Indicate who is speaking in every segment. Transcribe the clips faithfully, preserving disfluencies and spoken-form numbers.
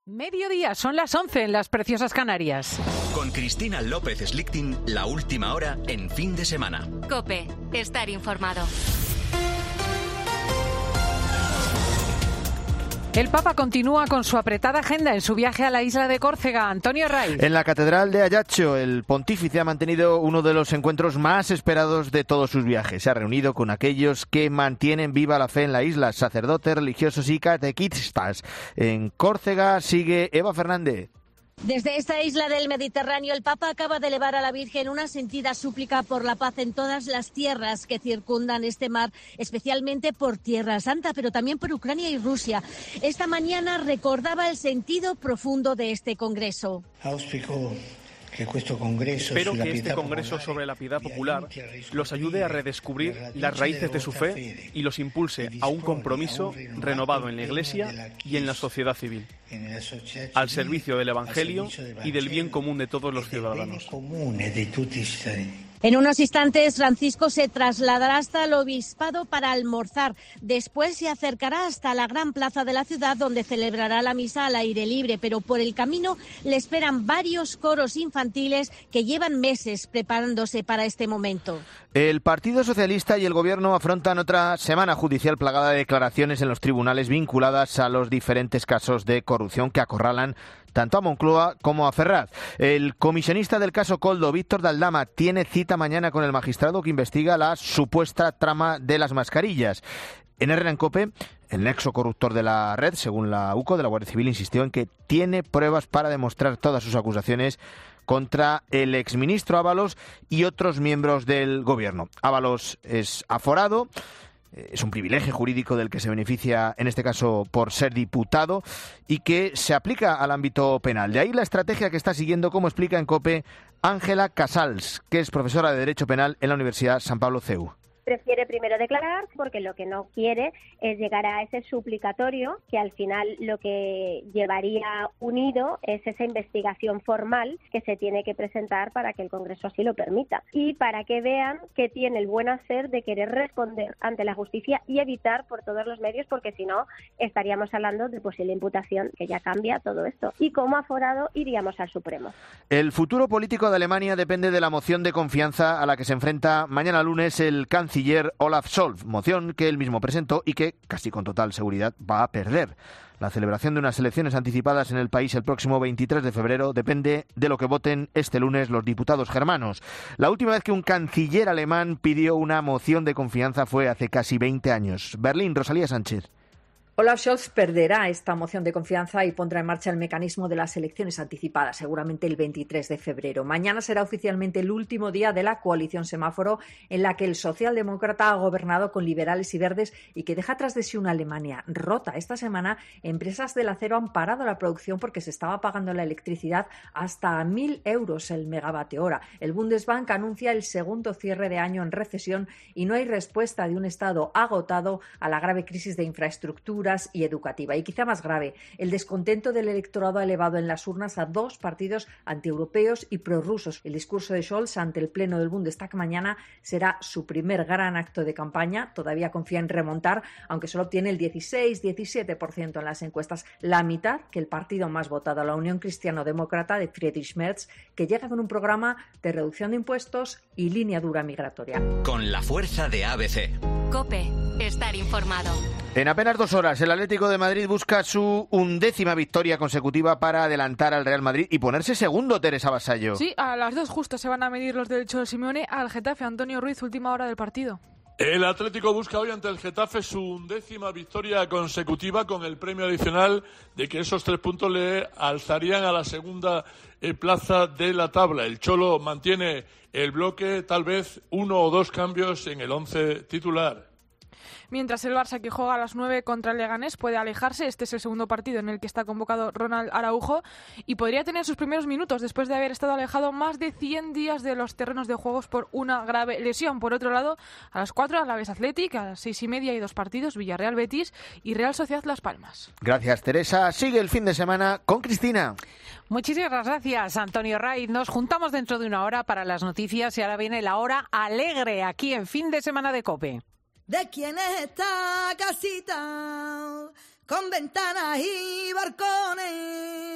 Speaker 1: Mediodía, son las once en las preciosas Canarias.
Speaker 2: Con Cristina López Slichting, la última hora en fin de semana.
Speaker 3: COPE, estar informado.
Speaker 1: El Papa continúa con su apretada agenda en su viaje a la isla de Córcega. Antonio Raiz.
Speaker 4: En la Catedral de Ajaccio, el pontífice ha mantenido uno de los encuentros más esperados de todos sus viajes. Se ha reunido con aquellos que mantienen viva la fe en la isla, sacerdotes, religiosos y catequistas. En Córcega sigue Eva Fernández.
Speaker 5: Desde esta isla del Mediterráneo, el Papa acaba de elevar a la Virgen una sentida súplica por la paz en todas las tierras que circundan este mar, especialmente por Tierra Santa, pero también por Ucrania y Rusia. Esta mañana recordaba el sentido profundo de este congreso.
Speaker 6: Auspico que
Speaker 7: Espero que este Congreso sobre la piedad popular los ayude a redescubrir las raíces de su fe y los impulse a un compromiso renovado en la Iglesia y en la sociedad civil, al servicio del Evangelio y del bien común de todos los ciudadanos.
Speaker 5: En unos instantes, Francisco se trasladará hasta el obispado para almorzar. Después se acercará hasta la gran plaza de la ciudad, donde celebrará la misa al aire libre. Pero por el camino le esperan varios coros infantiles que llevan meses preparándose para este momento.
Speaker 4: El Partido Socialista y el Gobierno afrontan otra semana judicial plagada de declaraciones en los tribunales vinculadas a los diferentes casos de corrupción que acorralan tanto a Moncloa como a Ferraz. El comisionista del caso Koldo, Víctor de Aldama, tiene cita mañana con el magistrado que investiga la supuesta trama de las mascarillas. En Herrera en COPE, el nexo corruptor de la red, según la U C O de la Guardia Civil, insistió en que tiene pruebas para demostrar todas sus acusaciones contra el exministro Ábalos y otros miembros del gobierno. Ábalos es aforado. Es un privilegio jurídico del que se beneficia, en este caso, por ser diputado y que se aplica al ámbito penal. De ahí la estrategia que está siguiendo, como explica en COPE, Ángela Casals, que es profesora de Derecho Penal en la Universidad San Pablo C E U.
Speaker 8: Prefiere primero declarar porque lo que no quiere es llegar a ese suplicatorio que al final lo que llevaría unido es esa investigación formal que se tiene que presentar para que el Congreso así lo permita y para que vean que tiene el buen hacer de querer responder ante la justicia y evitar por todos los medios, porque si no estaríamos hablando de posible imputación, que ya cambia todo esto, y como aforado iríamos al Supremo.
Speaker 4: El futuro político de Alemania depende de la moción de confianza a la que se enfrenta mañana lunes el canciller Olaf Scholz, moción que él mismo presentó y que, casi con total seguridad, va a perder. La celebración de unas elecciones anticipadas en el país el próximo veintitrés de febrero depende de lo que voten este lunes los diputados germanos. La última vez que un canciller alemán pidió una moción de confianza fue hace casi veinte años. Berlín, Rosalía Sánchez.
Speaker 9: Olaf Scholz perderá esta moción de confianza y pondrá en marcha el mecanismo de las elecciones anticipadas, seguramente el veintitrés de febrero. Mañana será oficialmente el último día de la coalición semáforo en la que el socialdemócrata ha gobernado con liberales y verdes y que deja tras de sí una Alemania rota. Esta semana, empresas del acero han parado la producción porque se estaba pagando la electricidad hasta a mil euros el megavatio hora. El Bundesbank anuncia el segundo cierre de año en recesión y no hay respuesta de un Estado agotado a la grave crisis de infraestructura y educativa. Y quizá más grave, el descontento del electorado ha elevado en las urnas a dos partidos antieuropeos y prorrusos. El discurso de Scholz ante el pleno del Bundestag mañana será su primer gran acto de campaña. Todavía confía en remontar, aunque solo obtiene el dieciséis diecisiete por ciento en las encuestas, la mitad que el partido más votado, la Unión Cristiano-Demócrata de Friedrich Merz, que llega con un programa de reducción de impuestos y línea dura migratoria.
Speaker 2: Con la fuerza de A B C.
Speaker 3: COPE, estar informado.
Speaker 4: En apenas dos horas, el Atlético de Madrid busca su undécima victoria consecutiva para adelantar al Real Madrid y ponerse segundo, Teresa Vasallo.
Speaker 10: Sí, a las dos justo se van a medir los del Cholo Simeone al Getafe. Antonio Ruiz, última hora del partido.
Speaker 11: El Atlético busca hoy ante el Getafe su undécima victoria consecutiva, con el premio adicional de que esos tres puntos le alzarían a la segunda eh, plaza de la tabla. El Cholo mantiene el bloque, tal vez uno o dos cambios en el once titular.
Speaker 10: Mientras el Barça, que juega a las nueve contra el Leganés, puede alejarse. Este es el segundo partido en el que está convocado Ronald Araujo y podría tener sus primeros minutos después de haber estado alejado más de cien días de los terrenos de juegos por una grave lesión. Por otro lado, a las cuatro Alavés Athletic, a las seis y media hay dos partidos, Villarreal Betis y Real Sociedad Las Palmas.
Speaker 4: Gracias, Teresa. Sigue el fin de semana con Cristina.
Speaker 1: Muchísimas gracias, Antonio Raiz. Nos juntamos dentro de una hora para las noticias y ahora viene la hora alegre aquí en Fin de Semana de COPE.
Speaker 12: ¿De quién es esta casita con ventanas y balcones?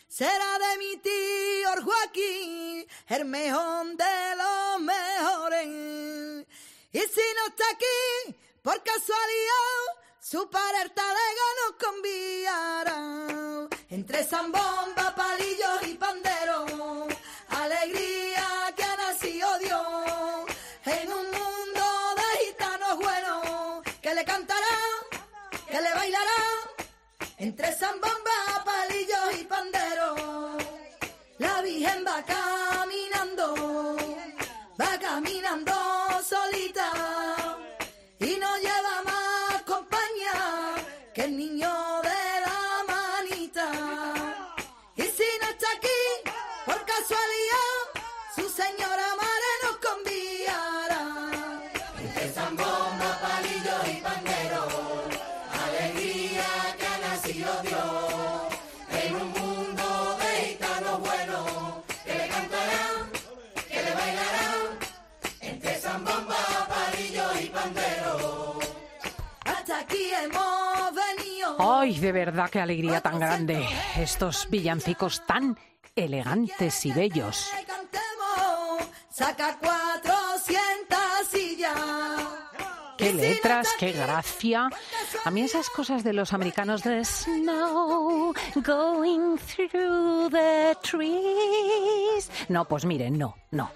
Speaker 12: será de mi tío Joaquín, el mejor de los mejores. Y si no está aquí, por casualidad, su padre talega nos conviará. Entre zambomba, palillos y panderos, alegría que ha nacido Dios. En un mundo de gitanos buenos, que le cantarán, que le bailarán. Entre zambomba, palillos y panderos, la Virgen va caminando, va caminando solita, y no lleva más compañía que el niño de la manita. Y si no está aquí, por casualidad, su señora madre nos conviará. Entre zambomba, palillos y panderos, alegría que ha nacido Dios. En un mundo de gitanos buenos, que le cantarán, que le bailarán. Entre zambomba, palillos y panderos, hasta aquí hemos venido.
Speaker 1: ¡Ay, de verdad, qué alegría tan grande! Estos villancicos tan elegantes y bellos.
Speaker 12: Saca cuatrocientas sillas.
Speaker 1: Qué letras, qué gracia. A mí esas cosas de los americanos de snow going through the trees. No, pues miren, no, no.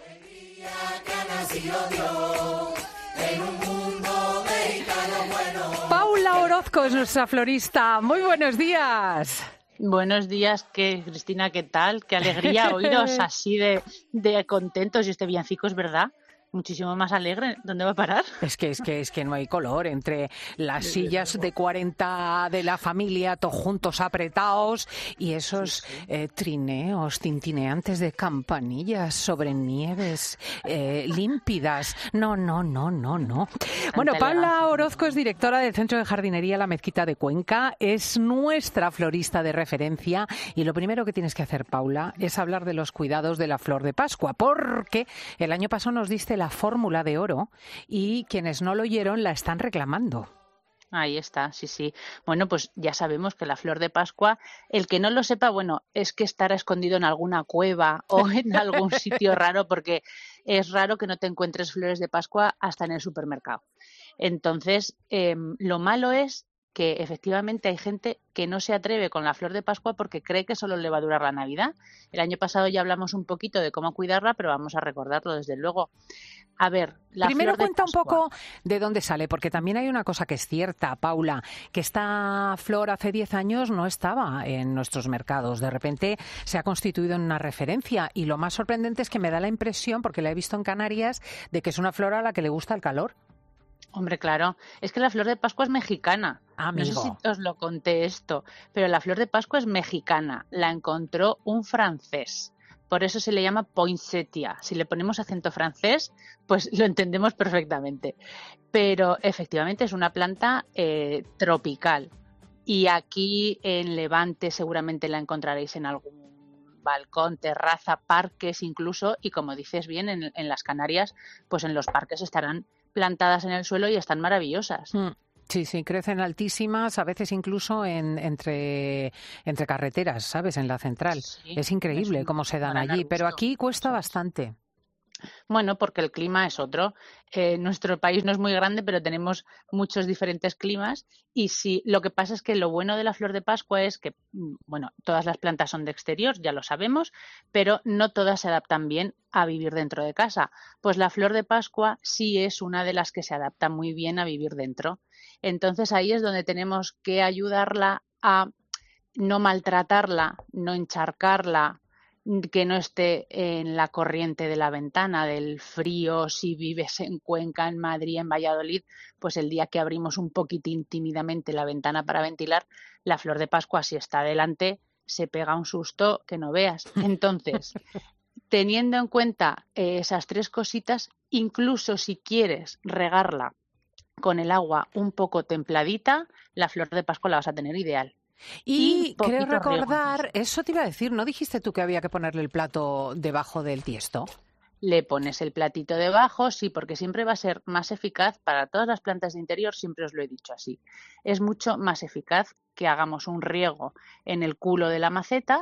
Speaker 1: Paula Orozco es nuestra florista. Muy buenos días.
Speaker 13: Buenos días, ¿qué, Cristina? ¿Qué tal? Qué alegría oíros así de, de contentos. Y este villancico es verdad, muchísimo más alegre. ¿Dónde va a parar?
Speaker 1: Es que es que es que no hay color entre las sillas de cuarenta de la familia, todos juntos apretados, y esos sí, sí. Eh, trineos tintineantes de campanillas sobre nieves eh, límpidas. No, no, no, no, no. Bueno, Paula Orozco es directora del Centro de Jardinería La Mezquita de Cuenca, es nuestra florista de referencia, y lo primero que tienes que hacer, Paula, es hablar de los cuidados de la flor de Pascua, porque el año pasado nos diste la fórmula de oro y quienes no lo oyeron la están reclamando.
Speaker 13: Ahí está, sí, sí. Bueno, pues ya sabemos que la flor de Pascua, el que no lo sepa, bueno, es que estará escondido en alguna cueva o en algún sitio raro, porque es raro que no te encuentres flores de Pascua hasta en el supermercado. Entonces, eh, lo malo es que efectivamente hay gente que no se atreve con la flor de Pascua porque cree que solo le va a durar la Navidad. El año pasado ya hablamos un poquito de cómo cuidarla, pero vamos a recordarlo desde luego. A ver, la
Speaker 1: Primero
Speaker 13: flor de
Speaker 1: cuenta
Speaker 13: Pascua.
Speaker 1: un poco de dónde sale, porque también hay una cosa que es cierta, Paula, que esta flor hace diez años no estaba en nuestros mercados. De repente se ha constituido en una referencia, y lo más sorprendente es que me da la impresión, porque la he visto en Canarias, de que es una flor a la que le gusta el calor.
Speaker 13: Hombre, claro, es que la flor de Pascua es mexicana.
Speaker 1: Amigo.
Speaker 13: No sé si os lo conté esto, pero la flor de Pascua es mexicana. La encontró un francés. Por eso se le llama poinsettia. Si le ponemos acento francés, pues lo entendemos perfectamente. Pero efectivamente es una planta eh, tropical. Y aquí en Levante seguramente la encontraréis en algún balcón, terraza, parques incluso. Y como dices bien, en, en las Canarias, pues en los parques estarán plantadas en el suelo y están maravillosas.
Speaker 1: Mm. Sí, sí, crecen altísimas, a veces incluso en, entre, entre carreteras, ¿sabes? En la central. Sí, es increíble es cómo se dan allí, pero aquí cuesta bastante.
Speaker 13: Bueno, porque el clima es otro. Eh, nuestro país no es muy grande, pero tenemos muchos diferentes climas. Y sí, lo que pasa es que lo bueno de la flor de Pascua es que, bueno, todas las plantas son de exterior, ya lo sabemos, pero no todas se adaptan bien a vivir dentro de casa. Pues la flor de Pascua sí es una de las que se adapta muy bien a vivir dentro. Entonces ahí es donde tenemos que ayudarla a no maltratarla, no encharcarla, que no esté en la corriente de la ventana del frío. Si vives en Cuenca, en Madrid, en Valladolid, pues el día que abrimos un poquitín tímidamente la ventana para ventilar, la flor de Pascua, si está delante, se pega un susto que no veas. Entonces, teniendo en cuenta eh, esas tres cositas, incluso si quieres regarla con el agua un poco templadita, la flor de Pascua la vas a tener ideal.
Speaker 1: Y, y creo recordar,
Speaker 13: riego.
Speaker 1: Eso te iba a decir, ¿no dijiste tú que había que ponerle el plato debajo del tiesto?
Speaker 13: Le pones el platito debajo, sí, porque siempre va a ser más eficaz para todas las plantas de interior, siempre os lo he dicho así. Es mucho más eficaz que hagamos un riego en el culo de la maceta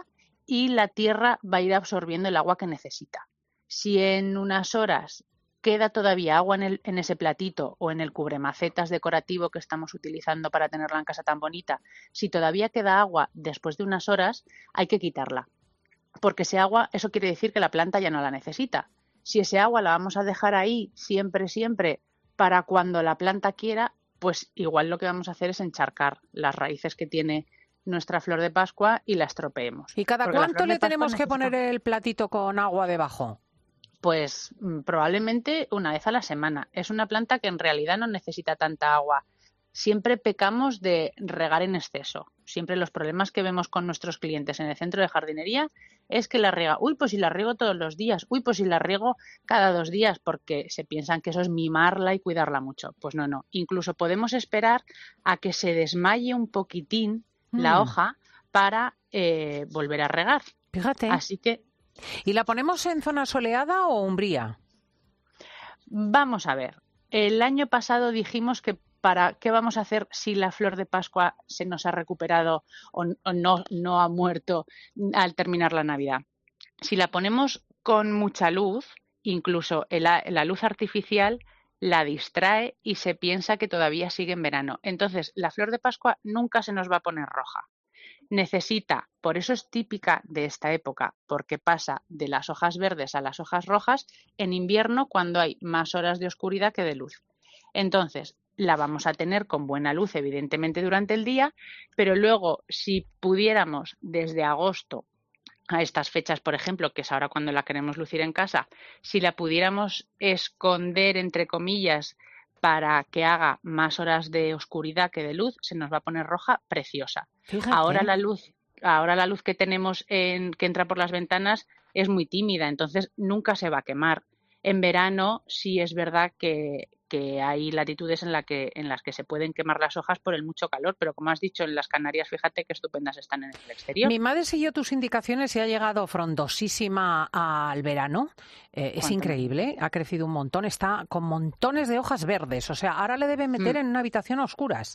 Speaker 13: y la tierra va a ir absorbiendo el agua que necesita. Si en unas horas queda todavía agua en, el, en ese platito o en el cubremacetas decorativo que estamos utilizando para tenerla en casa tan bonita, si todavía queda agua después de unas horas, hay que quitarla. Porque ese agua, eso quiere decir que la planta ya no la necesita. Si ese agua la vamos a dejar ahí siempre, siempre, para cuando la planta quiera, pues igual lo que vamos a hacer es encharcar las raíces que tiene nuestra flor de Pascua y la estropeemos.
Speaker 1: ¿Y cada
Speaker 13: Porque
Speaker 1: cuánto le tenemos
Speaker 13: necesita...
Speaker 1: que poner el platito con agua debajo?
Speaker 13: Pues probablemente una vez a la semana. Es una planta que en realidad no necesita tanta agua. Siempre pecamos de regar en exceso. Siempre los problemas que vemos con nuestros clientes en el centro de jardinería es que la riega. Uy, pues si la riego todos los días. Uy, pues si la riego cada dos días, porque se piensan que eso es mimarla y cuidarla mucho. Pues no, no. Incluso podemos esperar a que se desmaye un poquitín la
Speaker 1: Mm.
Speaker 13: hoja para eh, volver a regar.
Speaker 1: Fíjate.
Speaker 13: Así que
Speaker 1: ¿Y la ponemos en zona soleada o umbría?
Speaker 13: vamos a ver. El año pasado dijimos que para qué vamos a hacer si la flor de Pascua se nos ha recuperado o, o no, no ha muerto al terminar la Navidad. Si la ponemos con mucha luz, incluso el, la luz artificial la distrae y se piensa que todavía sigue en verano. Entonces, la flor de Pascua nunca se nos va a poner roja. Necesita, por eso es típica de esta época, porque pasa de las hojas verdes a las hojas rojas en invierno cuando hay más horas de oscuridad que de luz. Entonces, la vamos a tener con buena luz, evidentemente, durante el día, pero luego, si pudiéramos desde agosto a estas fechas, por ejemplo, que es ahora cuando la queremos lucir en casa, si la pudiéramos esconder, entre comillas, para que haga más horas de oscuridad que de luz, se nos va a poner roja preciosa.
Speaker 1: Fíjate.
Speaker 13: Ahora la luz, ahora la luz que tenemos en, que entra por las ventanas es muy tímida, entonces nunca se va a quemar. En verano sí es verdad que, que hay latitudes en, la que, en las que se pueden quemar las hojas por el mucho calor, pero como has dicho, en las Canarias, fíjate qué estupendas están en el exterior.
Speaker 1: Mi madre siguió tus indicaciones y ha llegado frondosísima al verano. Eh, es increíble, ha crecido un montón, está con montones de hojas verdes. O sea, ahora le deben meter
Speaker 13: Mm.
Speaker 1: en una habitación a oscuras.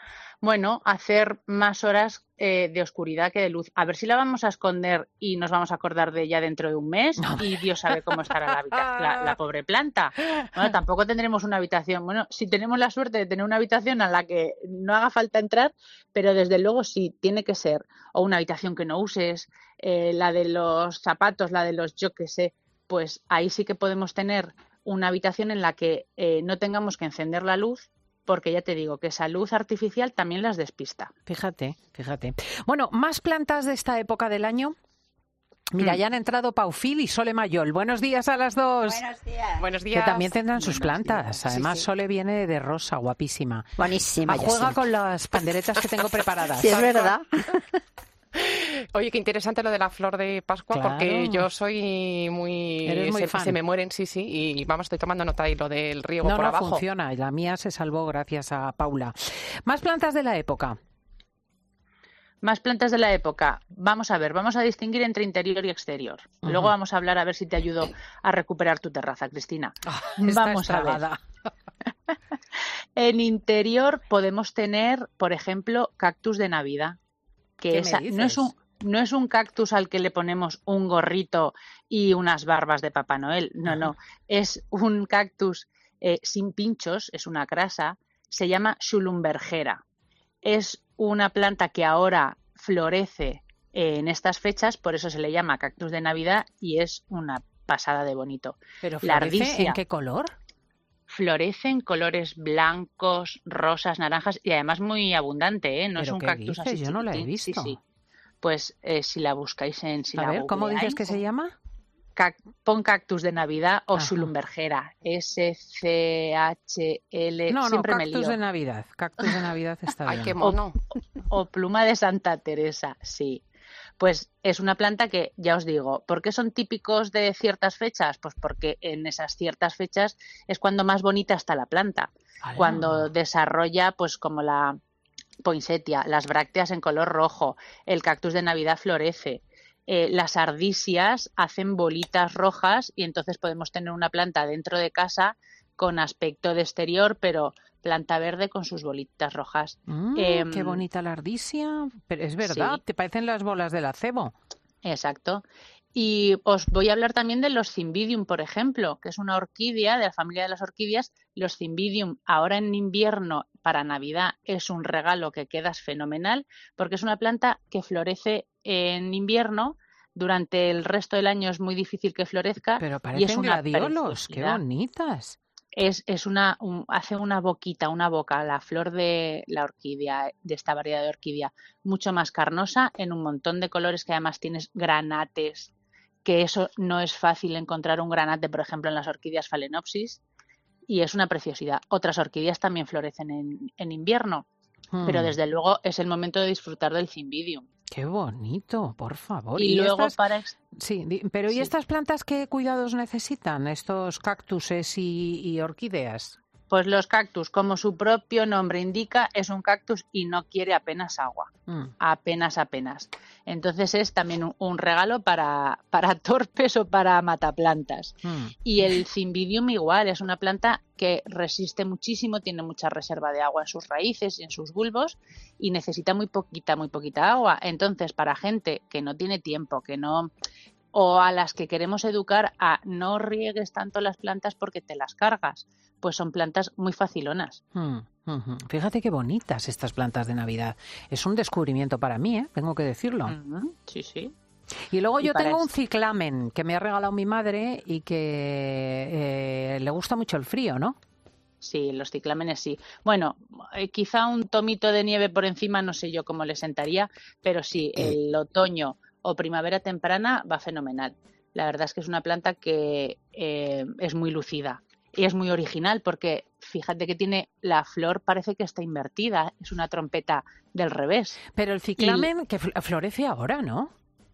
Speaker 13: Bueno, hacer más horas eh, de oscuridad que de luz. A ver si la vamos a esconder y nos vamos a acordar de ella dentro de un mes
Speaker 1: No.
Speaker 13: y Dios sabe cómo estará la, habita- la, la pobre planta. Bueno, tampoco tendremos una habitación. Bueno, si tenemos la suerte de tener una habitación a la que no haga falta entrar, pero desde luego sí, tiene que ser o una habitación que no uses, eh, la de los zapatos, la de los yo qué sé, pues ahí sí que podemos tener una habitación en la que eh, no tengamos que encender la luz, porque ya te digo que esa luz artificial también las despista.
Speaker 1: Fíjate, fíjate. Bueno, más plantas de esta época del año. Mira,
Speaker 13: Mm.
Speaker 1: ya han entrado Paufil y Sole Mayol. Buenos días a las dos.
Speaker 14: Buenos días.
Speaker 15: Buenos
Speaker 1: Que
Speaker 15: días.
Speaker 1: también tendrán sus
Speaker 13: Buenos
Speaker 1: plantas.
Speaker 13: días.
Speaker 1: Además,
Speaker 14: Sí, sí.
Speaker 1: Sole viene de rosa, guapísima.
Speaker 14: Buenísima.
Speaker 1: Ah,
Speaker 14: yo
Speaker 1: juega
Speaker 14: sí.
Speaker 1: con las panderetas que tengo preparadas.
Speaker 14: Sí, es verdad.
Speaker 15: Oye, qué interesante lo de la flor de Pascua,
Speaker 1: Claro.
Speaker 15: porque yo soy muy...
Speaker 1: Eres muy
Speaker 15: se,
Speaker 1: fan.
Speaker 15: se me mueren, sí, sí, y vamos, estoy tomando nota y lo del riego
Speaker 1: No,
Speaker 15: por
Speaker 1: no
Speaker 15: abajo.
Speaker 1: funciona. La mía se salvó gracias a Paula. Más plantas de la época.
Speaker 13: Más plantas de la época. Vamos a ver, vamos a distinguir entre interior y exterior.
Speaker 1: Ujú.
Speaker 13: Luego vamos a hablar a ver si te ayudo a recuperar tu terraza, Cristina.
Speaker 1: Está
Speaker 13: Vamos a ver.
Speaker 1: estragada.
Speaker 13: En interior podemos tener, por ejemplo, cactus de Navidad, que
Speaker 1: ¿Qué
Speaker 13: esa-
Speaker 1: me
Speaker 13: no es un
Speaker 1: dices?
Speaker 13: no es un cactus al que le ponemos un gorrito y unas barbas de Papá Noel. No, no. Es un cactus eh, sin pinchos, es una crasa. Se llama Schulumbergera. Es una planta que ahora florece eh, en estas fechas, por eso se le llama cactus de Navidad y es una pasada de bonito.
Speaker 1: Pero
Speaker 13: La
Speaker 1: florece,
Speaker 13: ardicia.
Speaker 1: ¿en qué color?
Speaker 13: Florece en colores blancos, rosas, naranjas y además muy abundante, ¿eh? No es
Speaker 1: ¿Pero
Speaker 13: un
Speaker 1: qué
Speaker 13: cactus
Speaker 1: dices?
Speaker 13: así
Speaker 1: Yo no la he
Speaker 13: chiquitín. Sí,
Speaker 1: visto.
Speaker 13: sí. Pues eh, si la buscáis en si
Speaker 1: A
Speaker 13: la
Speaker 1: ver, ¿cómo dices
Speaker 13: googleáis,
Speaker 1: que se llama?
Speaker 13: cac- pon cactus de Navidad o
Speaker 1: Ajá.
Speaker 13: Schulumbergera. S C H L.
Speaker 1: No, no,
Speaker 13: siempre me
Speaker 1: cactus
Speaker 13: lío.
Speaker 1: de Navidad. Cactus de Navidad está
Speaker 15: Ay,
Speaker 1: bien.
Speaker 15: qué mono.
Speaker 13: O pluma de Santa Teresa, sí. Pues es una planta que, ya os digo, ¿por qué son típicos de ciertas fechas? Pues porque en esas ciertas fechas es cuando más bonita está la planta.
Speaker 1: ¡Hala!
Speaker 13: Cuando desarrolla, pues como la poinsettia, las brácteas en color rojo, el cactus de Navidad florece, eh, las ardisias hacen bolitas rojas y entonces podemos tener una planta dentro de casa con aspecto de exterior, pero planta verde con sus bolitas rojas.
Speaker 1: Mm,
Speaker 13: Em,
Speaker 1: qué bonita la ardisia. Pero es verdad,
Speaker 13: sí.
Speaker 1: te parecen las bolas del acebo.
Speaker 13: Exacto. Y os voy a hablar también de los Cymbidium, por ejemplo, que es una orquídea de la familia de las orquídeas. Los Cymbidium ahora en invierno para Navidad es un regalo que quedas fenomenal porque es una planta que florece en invierno. Durante el resto del año es muy difícil que florezca.
Speaker 1: Pero parecen
Speaker 13: y es una
Speaker 1: gladiolos, qué
Speaker 13: preciosidad.
Speaker 1: bonitas.
Speaker 13: Es, es una, un, hace una boquita, una boca, la flor de la orquídea, de esta variedad de orquídea, mucho más carnosa, en un montón de colores que además tienes granates, que eso no es fácil encontrar un granate, por ejemplo, en las orquídeas Phalaenopsis, y es una preciosidad. Otras orquídeas también florecen en, en invierno, hmm. pero desde luego es el momento de disfrutar del Cymbidium.
Speaker 1: ¡Qué bonito, por favor!
Speaker 13: Y, y luego estas... para...
Speaker 1: Sí, pero ¿y sí. estas plantas qué cuidados necesitan, estos cactuses y, y orquídeas?
Speaker 13: Pues los cactus, como su propio nombre indica, es un cactus y no quiere apenas agua. Mm. Apenas, apenas. Entonces es también un, un regalo para, para torpes o para mataplantas. Mm. Y el Cymbidium igual, es una planta que resiste muchísimo, tiene mucha reserva de agua en sus raíces y en sus bulbos y necesita muy poquita, muy poquita agua. Entonces, para gente que no tiene tiempo, que no... o a las que queremos educar a no riegues tanto las plantas porque te las cargas, pues son plantas muy facilonas.
Speaker 1: Mm, uh-huh. Fíjate qué bonitas estas plantas de Navidad. Es un descubrimiento para mí, ¿eh? Tengo que decirlo.
Speaker 13: Uh-huh. Sí, sí.
Speaker 1: Y luego
Speaker 13: y
Speaker 1: yo tengo
Speaker 13: eso.
Speaker 1: un ciclamen que me ha regalado mi madre y que eh, le gusta mucho el frío, ¿no?
Speaker 13: Sí, los ciclámenes sí. Bueno, eh, quizá un tomito de nieve por encima, no sé yo cómo le sentaría, pero sí, el otoño o primavera temprana va fenomenal. La verdad es que es una planta que eh, es muy lucida y es muy original porque fíjate que tiene la flor, parece que está invertida, es una trompeta del revés.
Speaker 1: Pero el ciclamen y... que florece ahora, ¿no?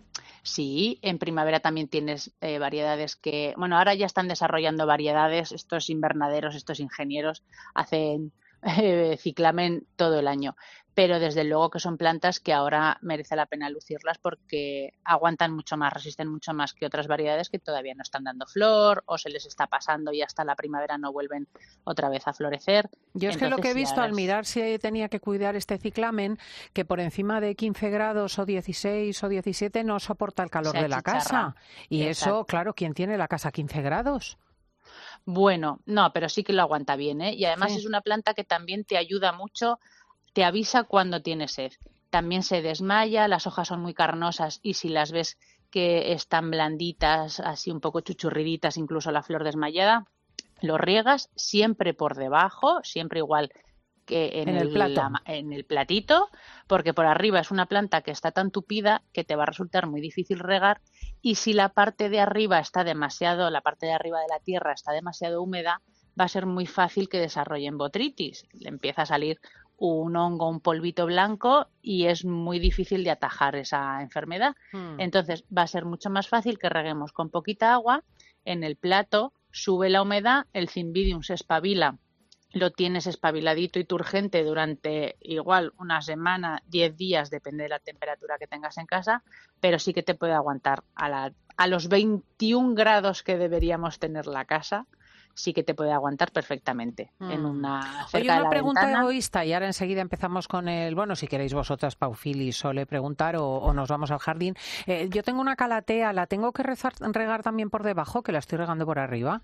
Speaker 13: Sí, en primavera también tienes eh, variedades que, bueno, ahora ya están desarrollando variedades, estos invernaderos, estos ingenieros hacen eh, ciclamen todo el año. Pero desde luego que son plantas que ahora merece la pena lucirlas porque aguantan mucho más, resisten mucho más que otras variedades que todavía no están dando flor o se les está pasando y hasta la primavera no vuelven otra vez a florecer.
Speaker 1: Yo es Entonces, que lo que he visto al mirar si tenía que cuidar este ciclamen, que por encima de quince grados o dieciséis o diecisiete no soporta el calor de la casa. Y Exacto. eso, claro, ¿quién tiene la casa a quince grados?
Speaker 13: Bueno, no, pero sí que lo aguanta bien, ¿eh? Y además sí. es una planta que también te ayuda mucho, te avisa cuando tiene sed. También se desmaya, las hojas son muy carnosas y si las ves que están blanditas, así un poco chuchurriditas, incluso la flor desmayada, lo riegas siempre por debajo, siempre igual que en,
Speaker 1: en,
Speaker 13: el,
Speaker 1: el plato.
Speaker 13: La, en el platito, porque por arriba es una planta que está tan tupida que te va a resultar muy difícil regar y si la parte de arriba está demasiado, la parte de arriba de la tierra está demasiado húmeda, va a ser muy fácil que desarrollen botritis. Le empieza a salir un hongo, un polvito blanco y es muy difícil de atajar esa enfermedad. Hmm. Entonces va a ser mucho más fácil que reguemos con poquita agua en el plato, sube la humedad, el Cymbidium se espabila, lo tienes espabiladito y turgente durante igual una semana, diez días, depende de la temperatura que tengas en casa, pero sí que te puede aguantar a, la, a los veintiún grados que deberíamos tener la casa. Sí que te puede aguantar perfectamente mm. en una cerca
Speaker 1: Oye, una
Speaker 13: de la
Speaker 1: pregunta
Speaker 13: ventana.
Speaker 1: egoísta y ahora enseguida empezamos con el, bueno, si queréis vosotras, Paufili, Sole, preguntar o, o nos vamos al jardín. Eh, yo tengo una calatea, ¿la tengo que rezar, regar también por debajo, que la estoy regando por arriba?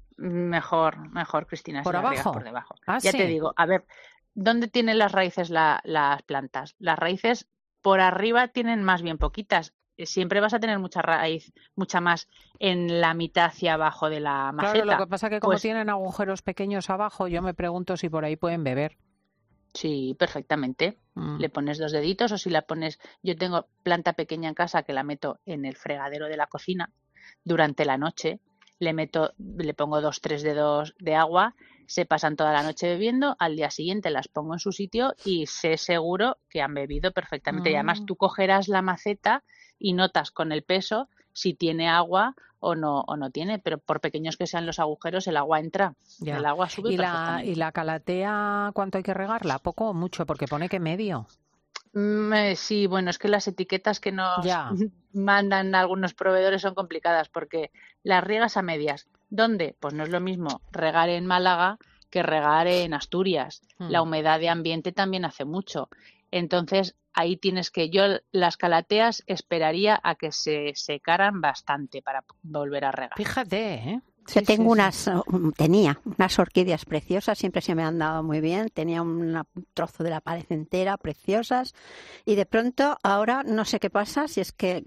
Speaker 13: Mejor, mejor, Cristina.
Speaker 1: ¿Por
Speaker 13: si
Speaker 1: abajo?
Speaker 13: La regas por debajo.
Speaker 1: ¿Ah,
Speaker 13: ya
Speaker 1: sí?
Speaker 13: te digo, a ver, ¿dónde tienen las raíces la, las plantas? Las raíces por arriba tienen más bien poquitas. Siempre vas a tener mucha raíz, mucha más en la mitad hacia abajo de la maceta.
Speaker 1: Claro, lo que pasa es que como
Speaker 13: pues,
Speaker 1: tienen agujeros pequeños abajo, yo me pregunto si por ahí pueden beber.
Speaker 13: Sí, perfectamente. Mm. Le pones dos deditos o si la pones... Yo tengo planta pequeña en casa que la meto en el fregadero de la cocina durante la noche. Le meto, le pongo dos, tres dedos de agua, se pasan toda la noche bebiendo, al día siguiente las pongo en su sitio y sé seguro que han bebido perfectamente. Mm. Y además tú cogerás la maceta y notas con el peso si tiene agua o no o no tiene, pero por pequeños que sean los agujeros, el agua entra, ya. El agua sube
Speaker 1: ¿Y
Speaker 13: perfectamente.
Speaker 1: La, ¿Y la calatea cuánto hay que regarla? ¿Poco o mucho? Porque pone que medio.
Speaker 13: Mm, eh, sí, bueno, es que las etiquetas que nos
Speaker 1: ya.
Speaker 13: mandan algunos proveedores son complicadas porque las riegas a medias. ¿Dónde? Pues no es lo mismo regar en Málaga que regar en Asturias. Hmm. La humedad de ambiente también hace mucho. Entonces, ahí tienes que, yo las calateas esperaría a que se secaran bastante para volver a regar.
Speaker 1: Fíjate, ¿eh?
Speaker 14: Yo sí, tengo sí, unas, sí. tenía unas orquídeas preciosas, siempre se me han dado muy bien, tenía un trozo de la pared entera, preciosas, y de pronto ahora no sé qué pasa, si es que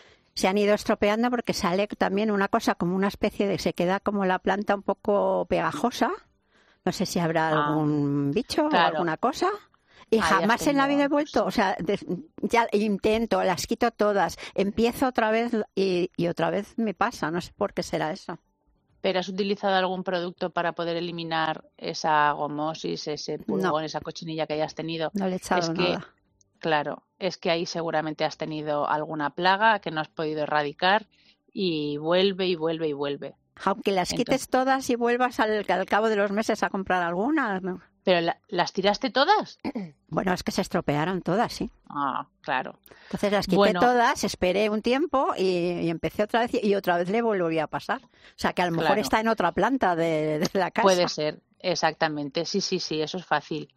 Speaker 14: se han ido estropeando porque sale también una cosa como una especie de, se queda como la planta un poco pegajosa, no sé si habrá ah, algún bicho claro. o alguna cosa. Y jamás en la vida he vuelto, o sea, de, ya intento, las quito todas, empiezo otra vez y, y otra vez me pasa, no sé por qué será eso.
Speaker 13: ¿Pero has utilizado algún producto para poder eliminar esa gomosis, ese pulgón, no. esa cochinilla que hayas tenido?
Speaker 14: No le he echado
Speaker 13: es que,
Speaker 14: nada.
Speaker 13: Claro, es que ahí seguramente has tenido alguna plaga que no has podido erradicar y vuelve y vuelve y vuelve.
Speaker 14: Aunque las Entonces, quites todas y vuelvas al, al cabo de los meses a comprar algunas, ¿no?
Speaker 13: ¿Pero la, las tiraste todas?
Speaker 14: Bueno, es que se estropearon todas, sí.
Speaker 13: Ah, claro.
Speaker 14: Entonces las quité
Speaker 13: bueno,
Speaker 14: todas, esperé un tiempo y, y empecé otra vez y otra vez le volví a pasar. O sea, que a lo mejor
Speaker 13: claro.
Speaker 14: está en otra planta de, de la casa.
Speaker 13: Puede ser, exactamente. Sí, sí, sí, eso es fácil.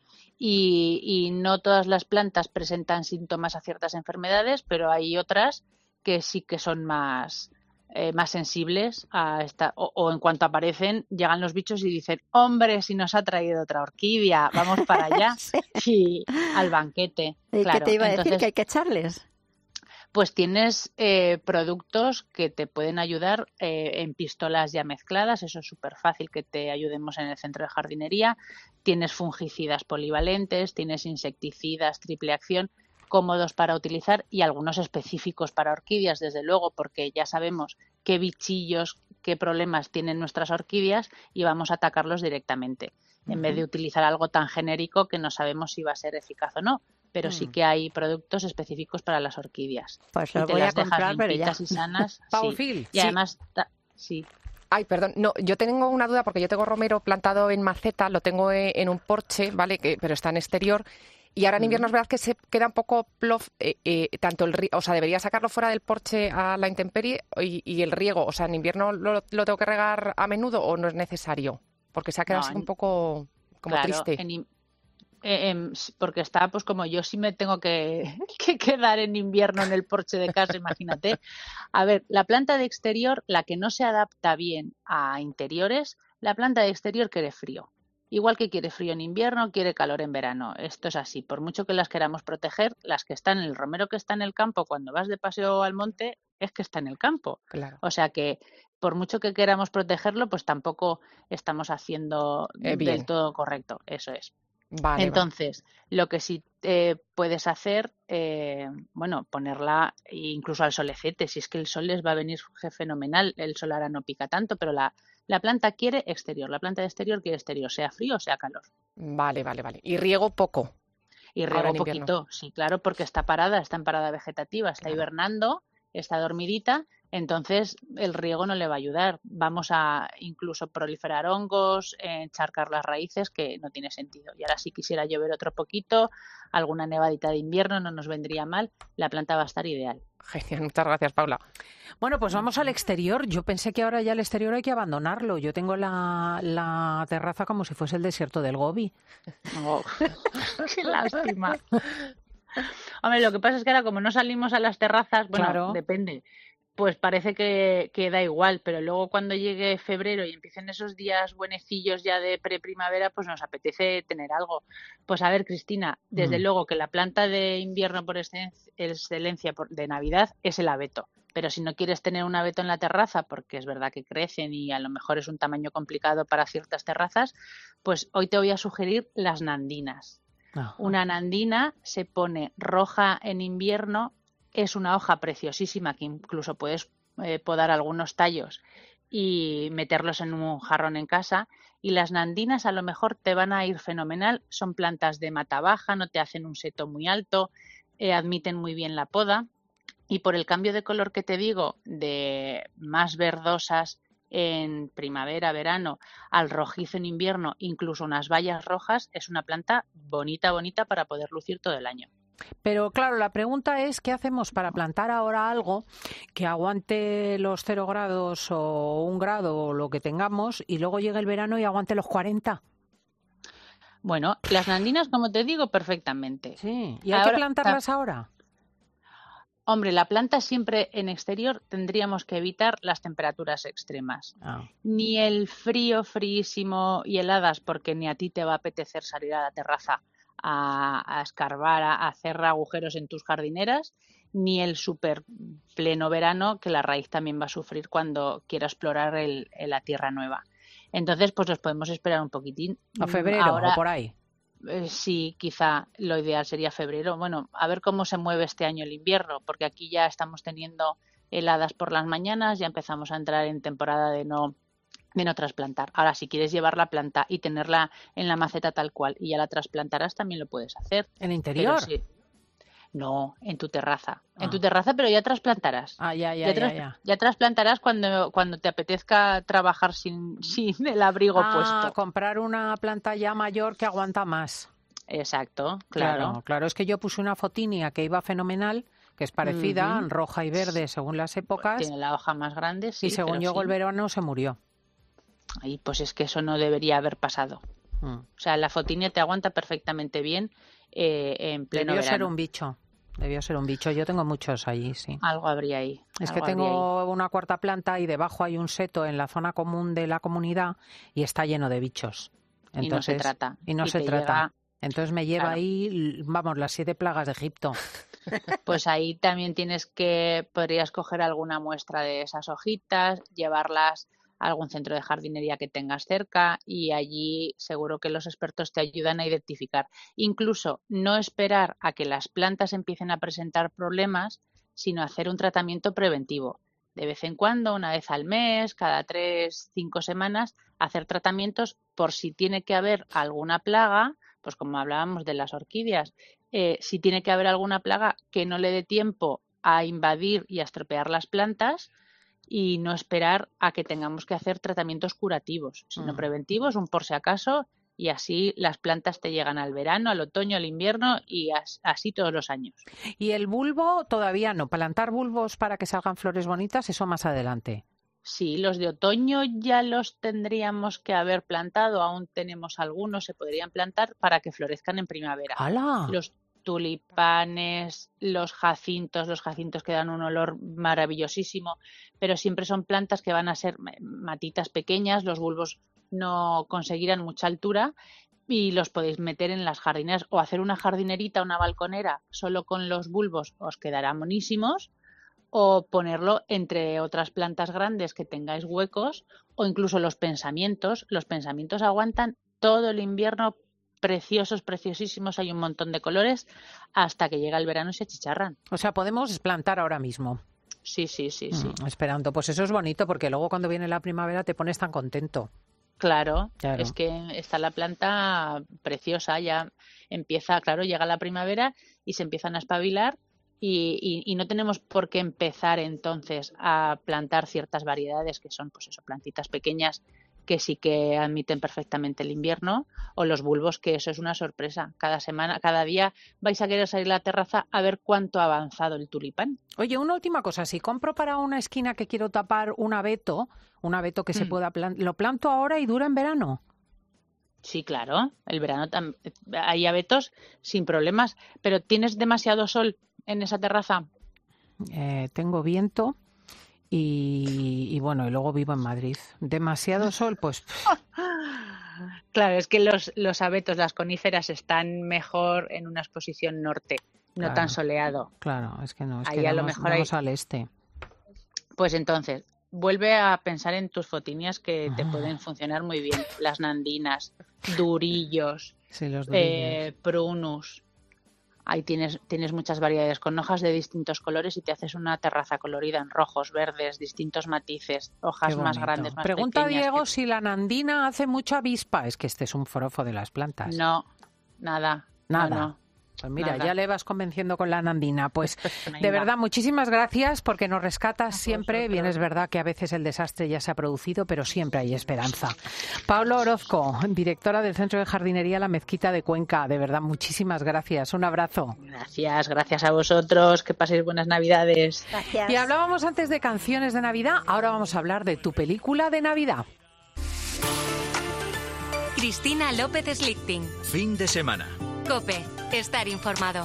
Speaker 13: Y, y no todas las plantas presentan síntomas a ciertas enfermedades, pero hay otras que sí que son más... Eh, más sensibles a esta o, o en cuanto aparecen llegan los bichos y dicen hombre, si nos ha traído otra orquídea, vamos para allá sí. y al banquete.
Speaker 14: ¿Y
Speaker 13: claro.
Speaker 14: qué te iba a
Speaker 13: Entonces,
Speaker 14: decir? ¿Que hay que echarles?
Speaker 13: Pues tienes eh, productos que te pueden ayudar eh, en pistolas ya mezcladas, eso es súper fácil que te ayudemos en el centro de jardinería. Tienes fungicidas polivalentes, tienes insecticidas triple acción, cómodos para utilizar y algunos específicos para orquídeas, desde luego, porque ya sabemos qué bichillos, qué problemas tienen nuestras orquídeas y vamos a atacarlos directamente, uh-huh. en vez de utilizar algo tan genérico que no sabemos si va a ser eficaz o no. Pero uh-huh. sí que hay productos específicos para las orquídeas.
Speaker 14: Pues los
Speaker 13: y te
Speaker 14: voy
Speaker 13: las
Speaker 14: a comprar,
Speaker 13: dejas limpitas y sanas.
Speaker 1: Pau
Speaker 13: sí.
Speaker 1: Phil,
Speaker 13: y además, ta- sí.
Speaker 15: Ay, perdón, no, yo tengo una duda porque yo tengo romero plantado en maceta, lo tengo en un porche, ¿vale? Que, pero está en exterior. Y ahora en invierno es verdad que se queda un poco plof, eh, eh, tanto el riego, o sea, debería sacarlo fuera del porche a la intemperie y, y el riego, o sea, en invierno lo, lo tengo que regar a menudo o no es necesario, porque se ha quedado no, así un poco como
Speaker 13: claro,
Speaker 15: triste.
Speaker 13: En, eh, eh, porque está, pues como yo sí me tengo que, que quedar en invierno en el porche de casa, imagínate. A ver, la planta de exterior, la que no se adapta bien a interiores, la planta de exterior quiere frío. Igual que quiere frío en invierno, quiere calor en verano. Esto es así. Por mucho que las queramos proteger, las que están en el romero que está en el campo, cuando vas de paseo al monte, es que está en el campo.
Speaker 15: Claro.
Speaker 13: O sea que, por mucho que queramos protegerlo, pues tampoco estamos haciendo
Speaker 15: eh,
Speaker 13: del todo correcto. Eso es.
Speaker 15: Vale,
Speaker 13: Entonces, vale. lo que sí eh, puedes hacer, eh, bueno, ponerla incluso al solecete. Si es que el sol les va a venir fenomenal. El sol ahora no pica tanto, pero la... La planta quiere exterior, la planta de exterior quiere exterior, sea frío o sea calor.
Speaker 15: Vale, vale, vale. ¿Y riego poco?
Speaker 13: Y riego poquito, sí, claro, porque está parada, está en parada vegetativa, está claro. hibernando, está dormidita, entonces el riego no le va a ayudar. Vamos a incluso proliferar hongos, encharcar las raíces, que no tiene sentido. Y ahora si quisiera llover otro poquito, alguna nevadita de invierno no nos vendría mal, la planta va a estar ideal.
Speaker 15: Genial, muchas gracias, Paula.
Speaker 1: Bueno, pues vamos al exterior. Yo pensé que ahora ya el exterior hay que abandonarlo. Yo tengo la, la terraza como si fuese el desierto del Gobi.
Speaker 13: Oh, ¡qué lástima! Hombre, lo que pasa es que ahora como no salimos a las terrazas, bueno,
Speaker 1: claro.
Speaker 13: depende. Pues parece que, que da igual, pero luego cuando llegue febrero y empiecen esos días buenecillos ya de preprimavera, pues nos apetece tener algo. Pues a ver, Cristina, desde mm. luego que la planta de invierno por excelencia de Navidad es el abeto. Pero si no quieres tener un abeto en la terraza, porque es verdad que crecen y a lo mejor es un tamaño complicado para ciertas terrazas, pues hoy te voy a sugerir las nandinas. Oh. Una nandina se pone roja en invierno. Es una hoja preciosísima que incluso puedes eh, podar algunos tallos y meterlos en un jarrón en casa. Y las nandinas a lo mejor te van a ir fenomenal. Son plantas de mata baja, no te hacen un seto muy alto, eh, admiten muy bien la poda. Y por el cambio de color que te digo, de más verdosas en primavera, verano, al rojizo en invierno, incluso unas bayas rojas, es una planta bonita, bonita para poder lucir todo el año.
Speaker 1: Pero claro, la pregunta es ¿qué hacemos para plantar ahora algo que aguante los cero grados o un grado o lo que tengamos y luego llegue el verano y aguante los cuarenta?
Speaker 13: Bueno, las nandinas, como te digo, perfectamente.
Speaker 1: Sí. ¿Y hay ahora, que plantarlas ahora?
Speaker 13: Hombre, la planta siempre en exterior tendríamos que evitar las temperaturas extremas.
Speaker 1: Ah.
Speaker 13: Ni el frío, fríísimo y heladas, porque ni a ti te va a apetecer salir a la terraza a, a escarbar, a, a hacer agujeros en tus jardineras, ni el súper pleno verano, que la raíz también va a sufrir cuando quiera explorar el, el, la tierra nueva. Entonces, pues los podemos esperar un poquitín.
Speaker 1: A febrero
Speaker 13: Ahora,
Speaker 1: o por ahí.
Speaker 13: Eh, sí, quizá lo ideal sería febrero. Bueno, a ver cómo se mueve este año el invierno, porque aquí ya estamos teniendo heladas por las mañanas, ya empezamos a entrar en temporada de no de no trasplantar. Ahora, si quieres llevar la planta y tenerla en la maceta tal cual y ya la trasplantarás, también lo puedes hacer.
Speaker 1: ¿En interior?
Speaker 13: Sí. No, en tu terraza.
Speaker 1: Ah.
Speaker 13: En tu terraza, pero ya trasplantarás.
Speaker 1: Ah, ya, ya,
Speaker 13: ya,
Speaker 1: ya,
Speaker 13: tras,
Speaker 1: ya.
Speaker 13: ya trasplantarás cuando, cuando te apetezca trabajar sin, sin el abrigo
Speaker 1: ah,
Speaker 13: puesto.
Speaker 1: Comprar una planta ya mayor que aguanta más.
Speaker 13: Exacto, claro.
Speaker 1: Claro, claro. Es que yo puse una fotinia que iba fenomenal, que es parecida,
Speaker 13: Uh-huh.
Speaker 1: roja y verde según las épocas.
Speaker 13: Tiene la hoja más grande, sí.
Speaker 1: Y según
Speaker 13: pero
Speaker 1: llegó
Speaker 13: sí.
Speaker 1: el verano se murió.
Speaker 13: Ay, pues es que eso no debería haber pasado.
Speaker 1: Mm.
Speaker 13: O sea, la fotinia te aguanta perfectamente bien eh, en pleno
Speaker 1: Debió
Speaker 13: verano.
Speaker 1: ser un bicho. Debió ser un bicho. Yo tengo muchos allí, sí.
Speaker 13: Algo habría ahí.
Speaker 1: Es que
Speaker 13: algo
Speaker 1: tengo una cuarta planta y debajo hay un seto en la zona común de la comunidad y está lleno de bichos.
Speaker 13: Entonces, y no se trata.
Speaker 1: Y no
Speaker 13: y
Speaker 1: se trata.
Speaker 13: Llega...
Speaker 1: Entonces me lleva
Speaker 13: claro.
Speaker 1: ahí, vamos, las siete plagas de Egipto.
Speaker 13: Pues ahí también tienes que, podrías coger alguna muestra de esas hojitas, llevarlas a algún centro de jardinería que tengas cerca y allí seguro que los expertos te ayudan a identificar. Incluso no esperar a que las plantas empiecen a presentar problemas, sino hacer un tratamiento preventivo. De vez en cuando, una vez al mes, cada tres, cinco semanas, hacer tratamientos por si tiene que haber alguna plaga, pues como hablábamos de las orquídeas, eh, si tiene que haber alguna plaga que no le dé tiempo a invadir y a estropear las plantas y no esperar a que tengamos que hacer tratamientos curativos, sino
Speaker 1: Mm.
Speaker 13: preventivos, un por si acaso, y así las plantas te llegan al verano, al otoño, al invierno y as- así todos los años.
Speaker 1: Y el bulbo todavía no. Plantar bulbos para que salgan flores bonitas, eso más adelante.
Speaker 13: Sí, los de otoño ya los tendríamos que haber plantado, aún tenemos algunos, se podrían plantar para que florezcan en primavera.
Speaker 1: ¡Hala!
Speaker 13: Los tulipanes, los jacintos, los jacintos que dan un olor maravillosísimo, pero siempre son plantas que van a ser matitas pequeñas, los bulbos no conseguirán mucha altura y los podéis meter en las jardineras o hacer una jardinerita, una balconera solo con los bulbos, os quedarán monísimos, o ponerlo entre otras plantas grandes que tengáis huecos, o incluso los pensamientos. Los pensamientos aguantan todo el invierno, preciosos, preciosísimos, hay un montón de colores, hasta que llega el verano y se achicharran.
Speaker 1: O sea, podemos plantar ahora mismo.
Speaker 13: Sí, sí, sí, sí.
Speaker 1: Mm, esperando. Pues eso es bonito porque luego cuando viene la primavera te pones tan contento.
Speaker 13: Claro,
Speaker 1: Claro.
Speaker 13: es que está la planta preciosa, ya empieza, claro, llega la primavera y se empiezan a espabilar. Y, y, y no tenemos por qué empezar entonces a plantar ciertas variedades que son, pues eso, plantitas pequeñas que sí que admiten perfectamente el invierno, o los bulbos, que eso es una sorpresa. Cada semana, cada día vais a querer salir a la terraza a ver cuánto ha avanzado el tulipán.
Speaker 1: Oye, una última cosa. Si compro para una esquina que quiero tapar un abeto, un abeto que se
Speaker 13: Mm.
Speaker 1: pueda plantar, ¿lo planto ahora y dura en verano?
Speaker 13: Sí, claro, el verano tam- hay abetos sin problemas, pero ¿tienes demasiado sol en esa terraza?
Speaker 1: Eh, tengo viento y, y bueno, y luego vivo en Madrid. Demasiado sol, pues
Speaker 13: Claro, es que los, los abetos, las coníferas están mejor en una exposición norte, no
Speaker 1: Claro.
Speaker 13: tan soleado.
Speaker 1: claro, es que no, es
Speaker 13: Ahí
Speaker 1: que
Speaker 13: a lo
Speaker 1: vamos,
Speaker 13: mejor hay-
Speaker 1: vamos al este.
Speaker 13: Pues entonces, vuelve a pensar en tus fotinias que te
Speaker 1: Ah.
Speaker 13: pueden funcionar muy bien. Las nandinas, durillos,
Speaker 1: Sí, los
Speaker 13: eh, prunus. Ahí tienes, tienes muchas variedades con hojas de distintos colores y te haces una terraza colorida en rojos, verdes, distintos matices, hojas
Speaker 1: Qué
Speaker 13: más
Speaker 1: bonito.
Speaker 13: grandes, más
Speaker 1: Pregunta
Speaker 13: pequeñas.
Speaker 1: Diego
Speaker 13: que-
Speaker 1: si la nandina hace mucha avispa. Es que este es un forofo de las plantas.
Speaker 13: No, nada.
Speaker 1: Nada.
Speaker 13: No, no.
Speaker 1: Pues mira,
Speaker 13: Nada.
Speaker 1: ya le vas convenciendo con la nandina. Pues de
Speaker 13: Venga.
Speaker 1: verdad, muchísimas gracias porque nos rescatas siempre.
Speaker 13: vosotros.
Speaker 1: Bien, es verdad que a veces el desastre ya se ha producido, pero siempre hay esperanza. Pablo Orozco, directora del Centro de Jardinería La Mezquita de Cuenca. De verdad, muchísimas gracias. Un abrazo.
Speaker 13: Gracias, gracias a vosotros. Que paséis buenas Navidades.
Speaker 5: Gracias.
Speaker 1: Y hablábamos antes de canciones de Navidad, ahora vamos a hablar de tu película de Navidad.
Speaker 3: Cristina López Slichting.
Speaker 2: Fin de semana.
Speaker 3: COPE. Estar informado.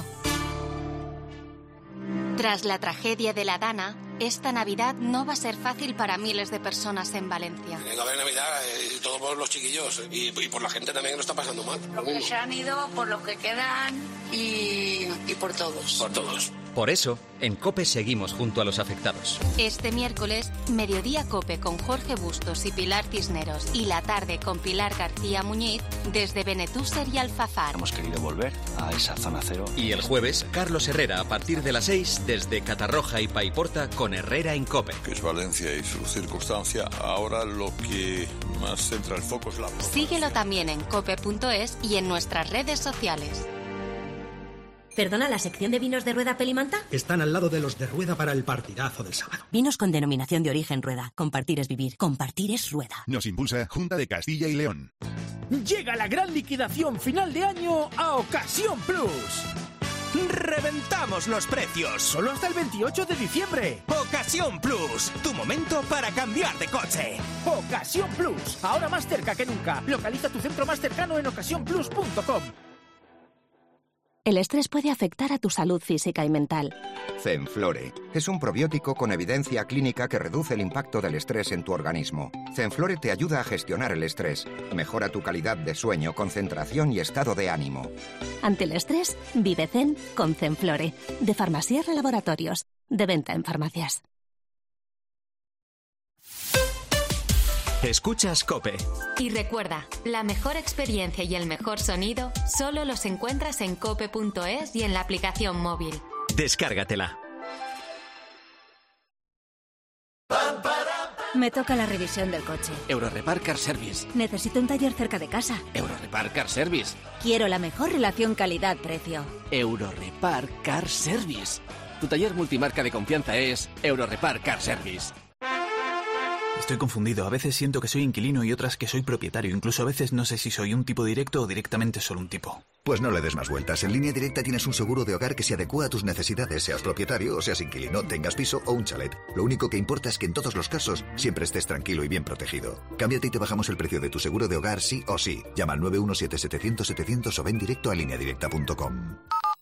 Speaker 3: Tras la tragedia de la Dana, esta Navidad no va a ser fácil para miles de personas en Valencia.
Speaker 16: Venga a ver Navidad y todo por los chiquillos y, y por la gente también que lo está pasando mal.
Speaker 17: Por los que se han ido, por los que quedan y, y por todos.
Speaker 16: Por todos.
Speaker 2: Por eso, en COPE seguimos junto a los afectados.
Speaker 3: Este miércoles, Mediodía COPE con Jorge Bustos y Pilar Cisneros y la tarde con Pilar García Muñiz desde Benetúser y Alfafar.
Speaker 18: Hemos querido volver a esa zona cero.
Speaker 2: Y el jueves, Carlos Herrera a partir de las seis desde Catarroja y Paiporta con Herrera en COPE.
Speaker 19: Que es Valencia y su circunstancia. Ahora lo que más centra el foco es la...
Speaker 3: Síguelo también en cope punto es y en nuestras redes sociales.
Speaker 20: ¿Perdona, la sección de vinos de Rueda Pelimanta?
Speaker 21: Están al lado de los de Rueda para el partidazo del sábado.
Speaker 20: Vinos con denominación de origen Rueda. Compartir es vivir. Compartir es Rueda.
Speaker 22: Nos impulsa Junta de Castilla y León.
Speaker 23: Llega la gran liquidación final de año a Ocasión Plus. ¡Reventamos los precios! Solo hasta el veintiocho de diciembre. Ocasión Plus, tu momento para cambiar de coche. Ocasión Plus, ahora más cerca que nunca. Localiza tu centro más cercano en ocasión plus punto com.
Speaker 24: El estrés puede afectar a tu salud física y mental.
Speaker 25: Zenflore es un probiótico con evidencia clínica que reduce el impacto del estrés en tu organismo. Zenflore te ayuda a gestionar el estrés, mejora tu calidad de sueño, concentración y estado de ánimo.
Speaker 24: Ante el estrés, vive Zen con Zenflore, de Farmasierra Laboratorios, de venta en farmacias.
Speaker 2: Escuchas COPE.
Speaker 3: Y recuerda, la mejor experiencia y el mejor sonido solo los encuentras en cope punto es y en la aplicación móvil.
Speaker 2: Descárgatela.
Speaker 20: Me toca la revisión del coche.
Speaker 26: Eurorepar Car Service.
Speaker 20: Necesito un taller cerca de casa.
Speaker 26: Eurorepar Car Service.
Speaker 20: Quiero la mejor relación calidad-precio.
Speaker 26: Eurorepar Car Service. Tu taller multimarca de confianza es Eurorepar Car Service.
Speaker 27: Estoy confundido. A veces siento que soy inquilino y otras que soy propietario. Incluso a veces no sé si soy un tipo directo o directamente solo un tipo.
Speaker 28: Pues no le des más vueltas. En Línea Directa tienes un seguro de hogar que se adecua a tus necesidades, seas propietario o seas inquilino, tengas piso o un chalet. Lo único que importa es que en todos los casos siempre estés tranquilo y bien protegido. Cámbiate y te bajamos el precio de tu seguro de hogar sí o sí. Llama al nueve uno siete setecientos setecientos o ven directo a línea directa punto com.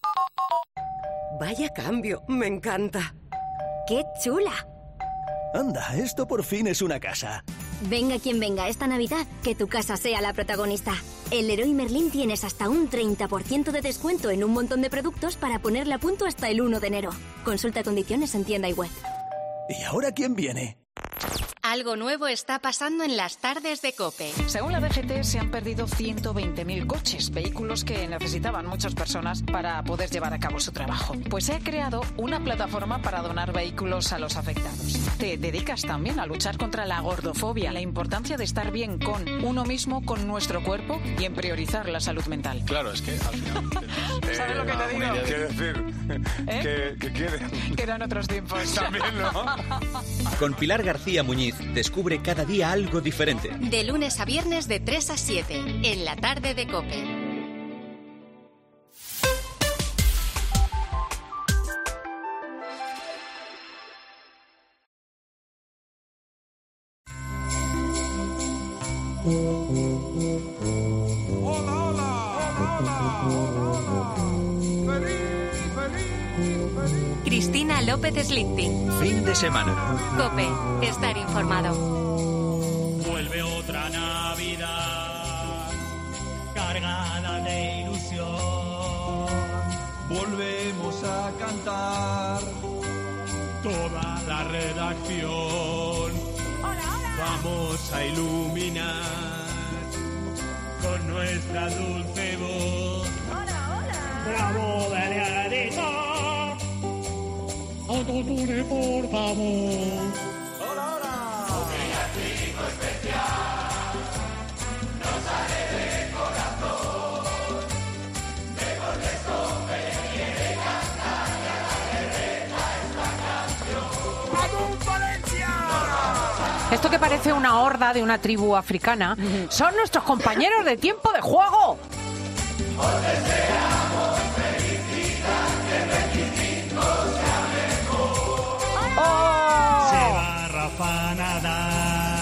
Speaker 29: Vaya cambio, me encanta.
Speaker 20: ¡Qué chula!
Speaker 23: Anda, esto por fin es una casa.
Speaker 5: Venga quien venga esta Navidad, que tu casa sea la protagonista. En Leroy Merlin tienes hasta un treinta por ciento de descuento en un montón de productos para ponerle a punto hasta el uno de enero. Consulta condiciones en tienda y web.
Speaker 23: ¿Y ahora quién viene?
Speaker 3: Algo nuevo está pasando en las tardes de COPE.
Speaker 30: Según la D G T, se han perdido ciento veinte mil coches, vehículos que necesitaban muchas personas para poder llevar a cabo su trabajo. Pues se ha creado una plataforma para donar vehículos a los afectados. Te dedicas también a luchar contra la gordofobia, la importancia de estar bien con uno mismo, con nuestro cuerpo y en priorizar la salud mental.
Speaker 11: Claro, es que al final... eh,
Speaker 30: ¿Sabes lo que te digo?
Speaker 11: Quiere decir
Speaker 30: ¿Eh?
Speaker 11: que, que quieren...
Speaker 30: Que eran otros tiempos.
Speaker 11: También, ¿no?
Speaker 2: Con Pilar García Muñiz, descubre cada día algo diferente.
Speaker 3: De lunes a viernes de tres a siete, en la tarde de COPE. Cristina López Slichting.
Speaker 2: Fin de semana.
Speaker 3: COPE. Estar informado.
Speaker 31: Vuelve otra Navidad cargada de ilusión. Volvemos a cantar toda la redacción.
Speaker 12: Hola, hola.
Speaker 31: Vamos a iluminar con nuestra dulce voz.
Speaker 12: Hola, hola.
Speaker 31: ¡Bravo, Deliadito! Autotune, por favor.
Speaker 12: Hola, hola.
Speaker 31: Un villancico especial nos sale de corazón. Mejor que esto me quiere cantar y a la guerrera esta canción.
Speaker 12: ¡Vamos, Valencia!
Speaker 1: Esto que parece una horda de una tribu africana son nuestros compañeros de tiempo de juego.
Speaker 31: Os deseamos felicidad, que veinticinco sea mejor.
Speaker 1: ¡Oh!
Speaker 31: Se va Rafa a nadar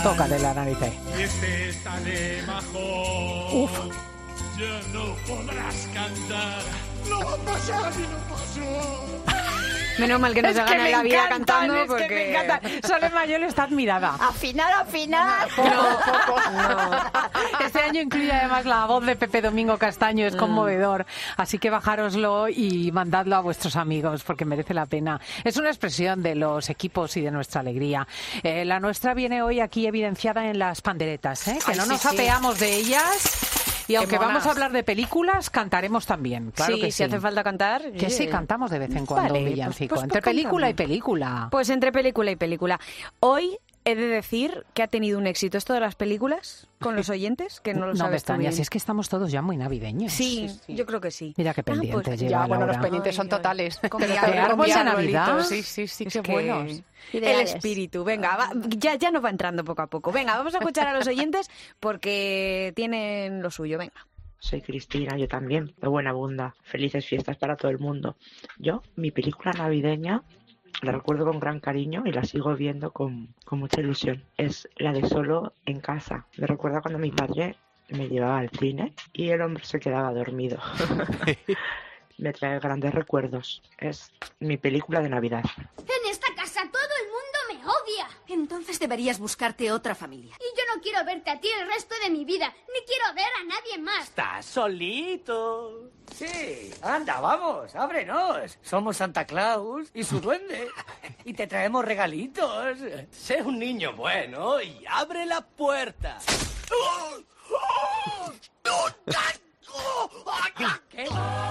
Speaker 1: Tócale la nariz.
Speaker 31: Y este está de majo.
Speaker 1: Uf.
Speaker 31: Ya no podrás cantar. No va a pasar y no pasó.
Speaker 4: Menos mal que no
Speaker 1: Es
Speaker 4: se
Speaker 1: que
Speaker 4: gana
Speaker 1: me
Speaker 4: la vida
Speaker 1: encantan,
Speaker 4: cantando
Speaker 1: es
Speaker 4: porque...
Speaker 1: que me encanta. Sole Mayol está admirada.
Speaker 5: Afinar, afinar.
Speaker 1: No, poco. No. Este año incluye además la voz de Pepe Domingo Castaño, es conmovedor. Así que bajároslo y mandadlo a vuestros amigos porque merece la pena. Es una expresión de los equipos y de nuestra alegría. Eh, la nuestra viene hoy aquí evidenciada en las panderetas, ¿eh? Que
Speaker 4: Ay,
Speaker 1: no
Speaker 4: sí,
Speaker 1: nos
Speaker 4: sí.
Speaker 1: apeamos de ellas. Y aunque
Speaker 4: monas.
Speaker 1: vamos a hablar de películas, cantaremos también. Claro
Speaker 4: sí,
Speaker 1: que
Speaker 4: si
Speaker 1: sí.
Speaker 4: hace falta cantar.
Speaker 1: Que sí, cantamos de vez en cuando
Speaker 4: Vale,
Speaker 1: un
Speaker 4: pues-
Speaker 1: villancico.
Speaker 4: pues-
Speaker 1: Entre
Speaker 4: pues
Speaker 1: película y
Speaker 4: cantamos.
Speaker 1: película.
Speaker 4: Pues entre película y película. Hoy he de decir que ha tenido un éxito esto de las películas con los oyentes, que no lo
Speaker 1: No me
Speaker 4: sabes tú
Speaker 1: extraña,
Speaker 4: bien.
Speaker 1: si es que estamos todos ya muy navideños.
Speaker 4: Sí, yo creo que sí.
Speaker 1: Mira qué pendientes
Speaker 4: pues
Speaker 1: lleva
Speaker 6: Ya, bueno,
Speaker 1: Laura.
Speaker 6: los pendientes son
Speaker 4: Ay, ay.
Speaker 6: totales.
Speaker 4: Con
Speaker 6: Pero
Speaker 4: mi
Speaker 6: qué
Speaker 4: árbol,
Speaker 6: árbol
Speaker 1: de
Speaker 6: de
Speaker 1: Navidad.
Speaker 6: arbolitos. Sí, sí, sí,
Speaker 4: Es
Speaker 6: qué
Speaker 4: que
Speaker 6: buenos.
Speaker 4: el
Speaker 5: Ideales.
Speaker 4: espíritu. Venga, va- ya, ya nos va entrando poco a poco. Venga, vamos a escuchar a los oyentes porque tienen lo suyo. Venga.
Speaker 7: Soy Cristina, yo también, de buena bunda. Felices fiestas para todo el mundo. Yo, mi película navideña, la recuerdo con gran cariño y la sigo viendo con, con mucha ilusión. Es la de Solo en casa. Me recuerda cuando mi padre me llevaba al cine y el hombre se quedaba dormido. Me trae grandes recuerdos. Es mi película de Navidad.
Speaker 8: En esta casa todo el mundo me odia.
Speaker 9: Entonces deberías buscarte otra familia.
Speaker 8: Y yo no quiero verte a ti el resto de mi vida, ni quiero ver a nadie más.
Speaker 10: Estás solito. Sí, anda, vamos, ábrenos. Somos Santa Claus y su duende. Y te traemos regalitos. Sé un niño bueno y abre la puerta. ¿Qué?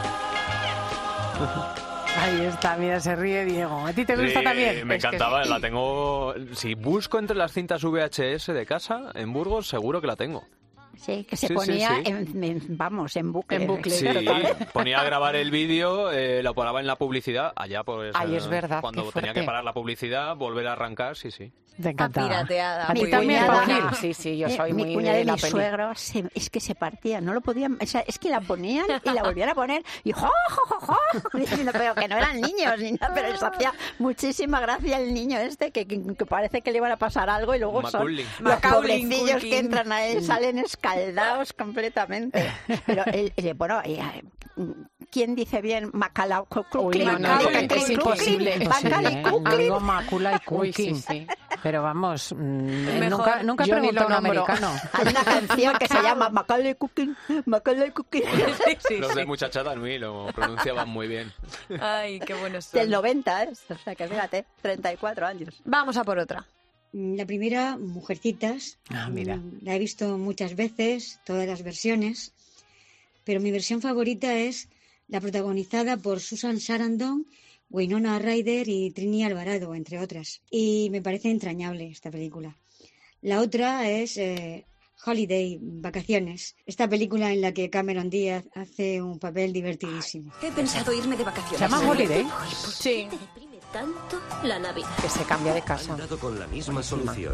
Speaker 1: Ahí está, mira, se ríe Diego. ¿A ti te gusta
Speaker 13: Sí,
Speaker 1: también?
Speaker 13: Me
Speaker 1: Es que
Speaker 13: encantaba,
Speaker 1: sí.
Speaker 13: la tengo... Si busco entre las cintas V H S de casa, en Burgos, seguro que la tengo.
Speaker 5: Sí, que se
Speaker 13: Sí, sí,
Speaker 5: ponía,
Speaker 13: sí.
Speaker 5: En, en- vamos, en bucle.
Speaker 1: En bucle.
Speaker 13: Sí, ponía a grabar el vídeo, eh, lo paraba en la publicidad, allá pues...
Speaker 6: Ay,
Speaker 13: eh,
Speaker 6: es verdad,
Speaker 13: Cuando
Speaker 6: qué
Speaker 13: tenía
Speaker 6: fuerte.
Speaker 13: que parar la publicidad, volver a arrancar, sí, sí.
Speaker 1: Te encantaba.
Speaker 4: Pirateada.
Speaker 1: A ti
Speaker 5: Mi
Speaker 1: también,
Speaker 5: cuñada-
Speaker 1: Paulina.
Speaker 6: Sí, sí, yo
Speaker 5: Eh,
Speaker 6: soy
Speaker 5: mi
Speaker 6: muy
Speaker 5: cuñada
Speaker 6: de
Speaker 5: y
Speaker 6: la
Speaker 5: mi
Speaker 6: peli.
Speaker 5: suegro se- es que se partían, no lo podían, o sea, es que la ponían y la volvían a poner y jo, jo, jo, jo, diciendo, pero que no eran niños ni nada, pero les hacía muchísima gracia el niño este que, que, que parece que le iban a pasar algo y luego son
Speaker 13: Macaulay.
Speaker 5: los
Speaker 4: Macaulay
Speaker 5: pobrecillos
Speaker 4: Culkin.
Speaker 5: que entran a él, salen escaldados completamente. Pero el, el- bueno, eh, ¿quién dice bien Macaulay
Speaker 6: Uy, no, no,
Speaker 5: Culkin?
Speaker 6: es imposible.
Speaker 5: Macaulay
Speaker 1: ¿eh?
Speaker 5: Culkin.
Speaker 1: Digo Macula y
Speaker 6: Uy, sí,
Speaker 1: Culkin.
Speaker 6: sí.
Speaker 1: Pero vamos, mm,
Speaker 6: Mejor,
Speaker 1: nunca, nunca he
Speaker 6: yo ni
Speaker 1: preguntado
Speaker 6: lo
Speaker 1: a un
Speaker 6: nombro.
Speaker 1: americano.
Speaker 5: Hay una canción que se llama Macaulay Culkin, Macaulay Culkin.
Speaker 13: Los de Muchachada Nui lo pronunciaban muy bien.
Speaker 4: Ay, qué buenos son.
Speaker 5: Del noventa, ¿eh? O sea que fíjate, treinta y cuatro años.
Speaker 4: Vamos a por otra.
Speaker 14: La primera, Mujercitas.
Speaker 1: Ah, mira.
Speaker 14: Mm, La he visto muchas veces, todas las versiones, pero mi versión favorita es la protagonizada por Susan Sarandon, Winona Ryder y Trini Alvarado, entre otras. Y me parece entrañable esta película. La otra es eh, Holiday, Vacaciones. Esta película en la que Cameron Díaz hace un papel divertidísimo.
Speaker 9: He pensado irme de vacaciones.
Speaker 1: ¿Se llama Holiday?
Speaker 4: Sí.
Speaker 9: ¿Te deprime tanto la Navidad?
Speaker 6: Que se cambia de casa.
Speaker 15: Han dado con la misma solución.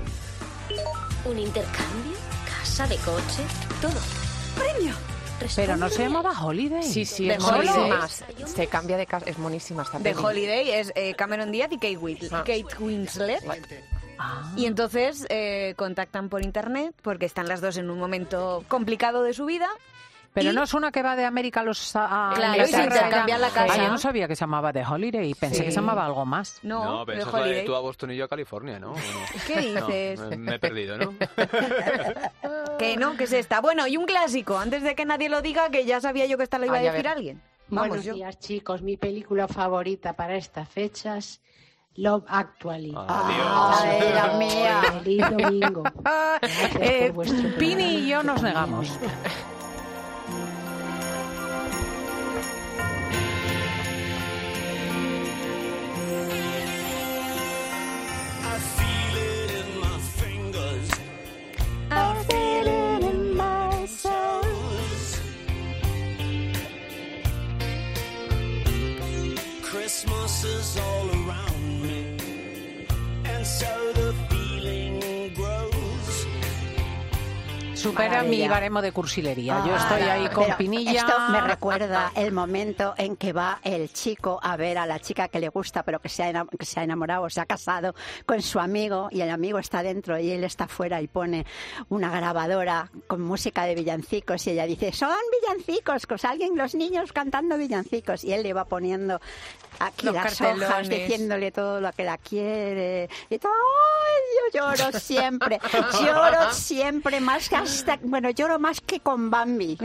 Speaker 9: ¿Un intercambio? ¿Casa de coche? Todo. ¡Premio!
Speaker 1: Pero no se llamaba Holiday.
Speaker 6: Sí, sí,
Speaker 4: De
Speaker 6: es
Speaker 4: Holiday.
Speaker 6: monísima. Se cambia de casa, es monísima esta
Speaker 4: De
Speaker 6: peli.
Speaker 4: Holiday es eh, Cameron Díaz y Kate, Winslet.
Speaker 6: Ah.
Speaker 4: Kate Winslet. Y entonces eh, contactan por internet porque están las dos en un momento complicado de su vida.
Speaker 1: Pero
Speaker 4: y-
Speaker 1: no es una que va de América a los a
Speaker 4: Claro,
Speaker 1: a
Speaker 4: y se intercambian la casa.
Speaker 1: Ah, yo no sabía que se llamaba The Holiday, pensé
Speaker 4: Sí.
Speaker 1: que se llamaba algo más.
Speaker 4: No,
Speaker 13: No, pero
Speaker 4: de
Speaker 13: eso es la de
Speaker 4: Holiday.
Speaker 13: tú a Boston y yo a California, ¿no? ¿O no?
Speaker 4: ¿Qué
Speaker 13: No,
Speaker 4: dices?
Speaker 13: me, me he perdido, ¿no?
Speaker 4: Que no, que es esta. Bueno, y un clásico, antes de que nadie lo diga, que ya sabía yo que esta lo iba
Speaker 6: Ay,
Speaker 4: a
Speaker 6: a
Speaker 4: decir
Speaker 6: ver.
Speaker 4: alguien. Vamos,
Speaker 16: Buenos
Speaker 4: yo.
Speaker 16: días, chicos. Mi película favorita para estas fechas, Love Actually.
Speaker 13: Adiós.
Speaker 16: Ay,
Speaker 5: la mía.
Speaker 16: Feliz domingo. Gracias
Speaker 1: Eh,
Speaker 16: por vuestro
Speaker 1: Pini
Speaker 16: programa.
Speaker 1: y yo nos negamos.
Speaker 31: I feel it in my fingers.
Speaker 5: I feel it in my soul.
Speaker 31: Christmas is all around me, and so the feeling grows.
Speaker 1: supera
Speaker 17: Maravilla.
Speaker 1: mi baremo de cursilería. Yo
Speaker 17: Ah,
Speaker 1: estoy ahí con
Speaker 17: pero
Speaker 1: Pinilla.
Speaker 17: Esto me recuerda el momento en que va el chico a ver a la chica que le gusta, pero que se ha, enam- que se ha enamorado, se ha casado con su amigo, y el amigo está dentro y él está fuera y pone una grabadora con música de villancicos y ella dice, son villancicos, pues alguien, los niños cantando villancicos, y él le va poniendo aquí
Speaker 4: Los
Speaker 17: las
Speaker 4: cartelones.
Speaker 17: hojas diciéndole todo lo que la quiere y todo. ¡Ay, yo lloro siempre! Lloro siempre más que hasta, bueno, lloro más que con Bambi.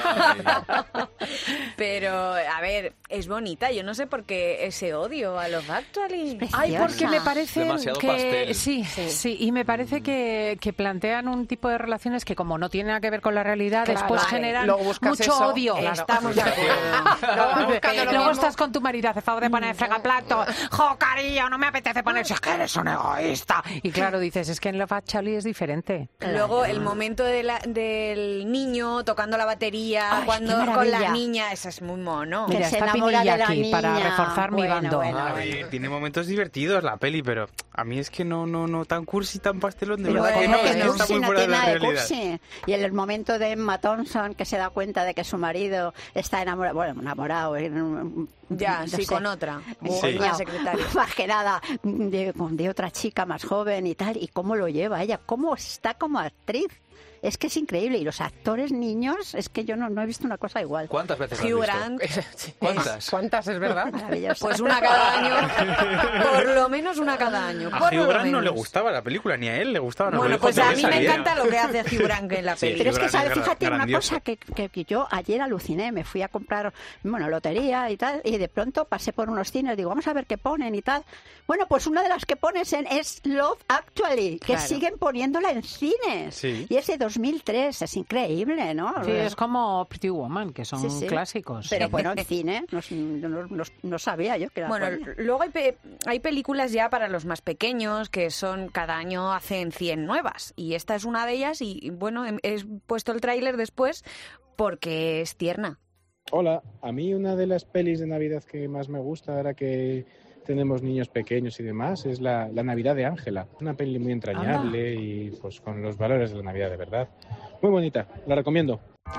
Speaker 4: Pero, a ver, es bonita. Yo no sé por qué ese odio a los Actually.
Speaker 1: Ay, porque me parece
Speaker 13: Demasiado
Speaker 1: que
Speaker 13: pastel.
Speaker 1: sí, sí, y me parece que, que plantean un tipo de relaciones que como no tiene nada que ver con la realidad,
Speaker 6: Claro,
Speaker 1: después
Speaker 6: vale.
Speaker 1: generan
Speaker 6: Luego buscas
Speaker 1: mucho
Speaker 6: eso,
Speaker 1: odio.
Speaker 6: claro.
Speaker 4: Estamos de acuerdo.
Speaker 6: Luego buscando lo
Speaker 1: Luego
Speaker 6: mismo.
Speaker 1: estás con tu marido, hace favor de poner fregaplato. ¡Jo, cariño, no me apetece poner! ¡Es que eres un egoísta! Y claro, dices, es que en Love Actually es diferente.
Speaker 4: Luego el momento de la- del niño tocando la batería,
Speaker 17: Ay,
Speaker 4: cuando
Speaker 17: qué
Speaker 4: con
Speaker 17: maravilla.
Speaker 4: la niña, eso es muy mono.
Speaker 17: Que
Speaker 1: Mira,
Speaker 17: se
Speaker 1: está
Speaker 17: enamora
Speaker 1: Pinilla
Speaker 17: de la
Speaker 1: aquí para
Speaker 17: niña.
Speaker 1: reforzar mi
Speaker 17: Bueno,
Speaker 1: bando.
Speaker 17: bueno,
Speaker 18: A
Speaker 17: bueno.
Speaker 18: ver, tiene momentos divertidos la peli, pero a mí es que no, no, no tan cursi, tan pastelón, de
Speaker 17: Pero
Speaker 18: verdad que
Speaker 17: ¿cómo
Speaker 18: no,
Speaker 17: que
Speaker 18: es que está
Speaker 17: cursi?
Speaker 18: muy
Speaker 17: No
Speaker 18: fuera de
Speaker 17: tiene
Speaker 18: la
Speaker 17: nada de
Speaker 18: realidad.
Speaker 17: cursi. Y en el momento de Emma Thompson, que se da cuenta de que su marido está enamorado, bueno, enamorado, eh,
Speaker 4: Ya,
Speaker 17: no
Speaker 4: sí,
Speaker 17: sé,
Speaker 4: con otra.
Speaker 17: Sí.
Speaker 4: Con la secretaria.
Speaker 17: Más que nada, de, de otra chica más joven y tal, y cómo lo lleva ella, cómo está como actriz. Es que es increíble. Y los actores niños, es que yo no, no he visto una cosa igual.
Speaker 13: ¿Cuántas veces lo has
Speaker 4: Hugh
Speaker 13: visto?
Speaker 4: Grant.
Speaker 13: ¿Cuántas?
Speaker 6: ¿Cuántas es verdad?
Speaker 17: Maravilloso.
Speaker 4: Pues una cada año. Por lo menos una cada año.
Speaker 18: A
Speaker 4: por
Speaker 18: Hugh
Speaker 4: lo
Speaker 18: Grant no
Speaker 4: menos.
Speaker 18: le gustaba la película, ni a él le gustaba. no,
Speaker 4: Bueno,
Speaker 18: lo dijo
Speaker 4: pues a
Speaker 18: Teresa
Speaker 4: mí me
Speaker 18: Liera.
Speaker 4: encanta lo que hace Hugh Grant en la
Speaker 18: Sí,
Speaker 4: peli.
Speaker 17: Pero es que,
Speaker 18: Hugh Grant
Speaker 17: ¿sabes?
Speaker 18: es
Speaker 17: Fíjate una
Speaker 18: grandioso.
Speaker 17: cosa que, que, que yo ayer aluciné, me fui a comprar, bueno, lotería y tal, y de pronto pasé por unos cines, digo, vamos a ver qué ponen y tal. Bueno, pues una de las que pones en es Love Actually, que
Speaker 1: Claro.
Speaker 17: siguen poniéndola en cines.
Speaker 18: Sí.
Speaker 17: Y es de dos mil tres, es increíble, ¿no?
Speaker 1: Sí, es como Pretty Woman, que son
Speaker 17: Sí, sí.
Speaker 1: clásicos.
Speaker 17: Pero
Speaker 1: Sí.
Speaker 17: bueno, en cine, no, no- no- no sabía yo que era
Speaker 4: Bueno,
Speaker 17: ponían.
Speaker 4: luego hay, pe- hay películas ya para los más pequeños que son cada año hacen cien nuevas y esta es una de ellas y bueno, he, he puesto el tráiler después porque es tierna.
Speaker 19: Hola, a mí una de las pelis de Navidad que más me gusta ahora que tenemos niños pequeños y demás es la, la Navidad de Ángela. Una peli muy entrañable y pues con los valores de la Navidad de verdad. Muy bonita, la recomiendo.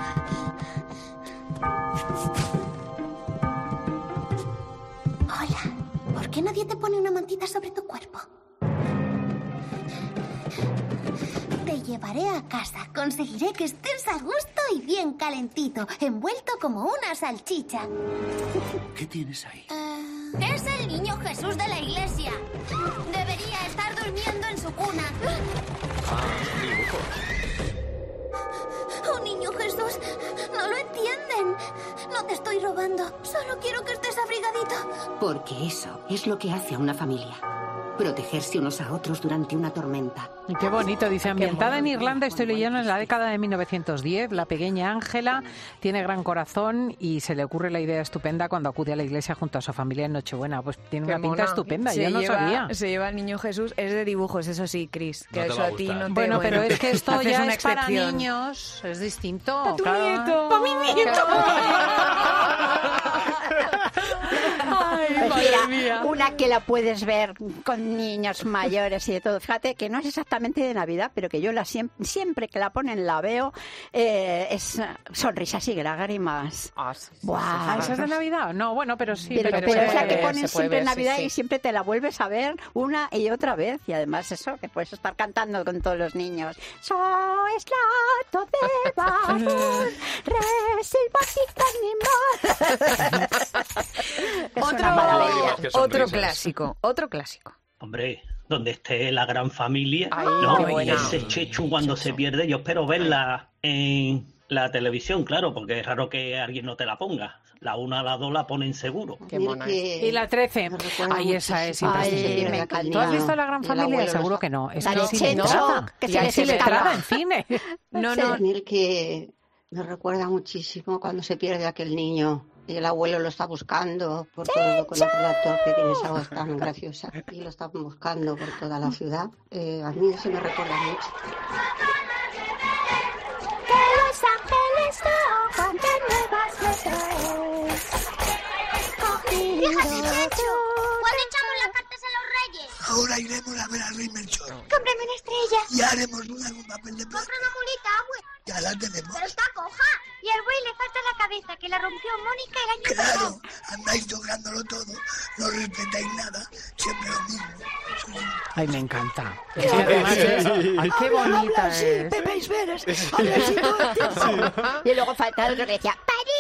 Speaker 8: Hola, ¿por qué nadie te pone una mantita sobre tu cuerpo? Te llevaré a casa. Conseguiré que estés a gusto y bien calentito, envuelto como una salchicha.
Speaker 31: ¿Qué tienes ahí?
Speaker 8: Eh, es el niño Jesús de la iglesia. Debería estar durmiendo en su cuna. ¡Oh, niño Jesús! No lo entienden. No te estoy robando. Solo quiero que estés abrigadito.
Speaker 21: Porque eso es lo que hace a una familia. Protegerse unos a otros durante una tormenta.
Speaker 1: Y qué bonito, dice, ambientada en Irlanda, estoy leyendo en la década de mil novecientos diez, la pequeña Ángela tiene gran corazón y se le ocurre la idea estupenda cuando acude a la iglesia junto a su familia en Nochebuena. Pues tiene
Speaker 4: Qué
Speaker 1: una pinta
Speaker 4: mona.
Speaker 1: estupenda,
Speaker 4: Se
Speaker 1: yo no
Speaker 4: lleva-
Speaker 1: sabía.
Speaker 4: Se lleva al niño Jesús, es de dibujos, eso sí, Cris, que
Speaker 1: No te
Speaker 4: eso
Speaker 1: va a
Speaker 4: a ti
Speaker 1: gustar.
Speaker 4: no te...
Speaker 1: Bueno, pero es que esto
Speaker 4: haces
Speaker 1: ya
Speaker 4: una
Speaker 1: es para
Speaker 4: excepción.
Speaker 1: niños, es distinto.
Speaker 4: ¡Pa' tu
Speaker 1: claro.
Speaker 4: nieto!
Speaker 1: ¡Pa' mi nieto!
Speaker 17: Pues
Speaker 1: madre
Speaker 17: mira,
Speaker 1: mía.
Speaker 17: una que la puedes ver con niños mayores y de todo. Fíjate que no es exactamente de Navidad, pero que yo la siem- siempre que la ponen la veo, eh, es eh, sonrisas y lágrimas. Buah.
Speaker 1: Ah, ¿esa es de Navidad? No, bueno, pero sí.
Speaker 17: Pero,
Speaker 1: pero
Speaker 17: pero
Speaker 1: se
Speaker 17: es la que
Speaker 1: puede-
Speaker 17: ponen
Speaker 1: se puede
Speaker 17: siempre en
Speaker 1: ver, sí,
Speaker 17: Navidad
Speaker 1: sí.
Speaker 17: y siempre te la vuelves a ver una y otra vez. Y además eso, que puedes estar cantando con todos los niños. Sois lato de barro, resilvas y
Speaker 4: Otro, otro clásico, otro clásico.
Speaker 22: Hombre, donde esté la gran familia,
Speaker 4: Ay,
Speaker 22: ¿no?
Speaker 4: qué
Speaker 22: Y
Speaker 4: buena.
Speaker 22: ese Chechu cuando se pierde, yo espero verla en la televisión, claro, porque es raro que alguien no te la ponga. La una, la dos la ponen seguro.
Speaker 6: Qué mona es.
Speaker 1: Y la trece. Ay, esa es imprescindible.
Speaker 17: me encanta.
Speaker 1: ¿Tú has visto La Gran
Speaker 17: Y el
Speaker 1: Familia?
Speaker 17: abuelo
Speaker 1: Seguro
Speaker 17: los-
Speaker 1: que no. Es
Speaker 17: La
Speaker 1: que
Speaker 17: de
Speaker 1: sin
Speaker 17: Checho,
Speaker 1: entrada.
Speaker 17: que se
Speaker 1: Y
Speaker 17: les
Speaker 1: sin
Speaker 17: escapa.
Speaker 1: entrada en cine.
Speaker 17: No,
Speaker 14: no. Mil que me recuerda muchísimo cuando se pierde aquel niño y el abuelo lo está buscando por todo, con el relator que tiene esa voz tan graciosa y lo están buscando por toda la ciudad. Eh, a mí eso me recuerda mucho.
Speaker 8: Que los ángeles tocan de nuevas letras. ¡Fíjate, Chechu! ¿Cuándo echamos las cartas a los reyes?
Speaker 31: Ahora iremos a ver al rey Melchor.
Speaker 8: ¡Cómprame un
Speaker 2: estrella.
Speaker 11: Y haremos una con papel de plata.
Speaker 2: Compra una mulita, abue.
Speaker 11: Ya la tenemos.
Speaker 2: Pero está coja. Y al buey le falta la cabeza, que la rompió Mónica el año
Speaker 11: Claro,
Speaker 2: pasado.
Speaker 11: andáis tocándolo todo, no respetáis nada, siempre lo mismo.
Speaker 1: Ay, me encanta. Es que además es- ay, qué bonita
Speaker 17: Sí,
Speaker 1: es.
Speaker 17: Pepe Isberes. Habla así todo el tiempo. Y luego falta el que decía,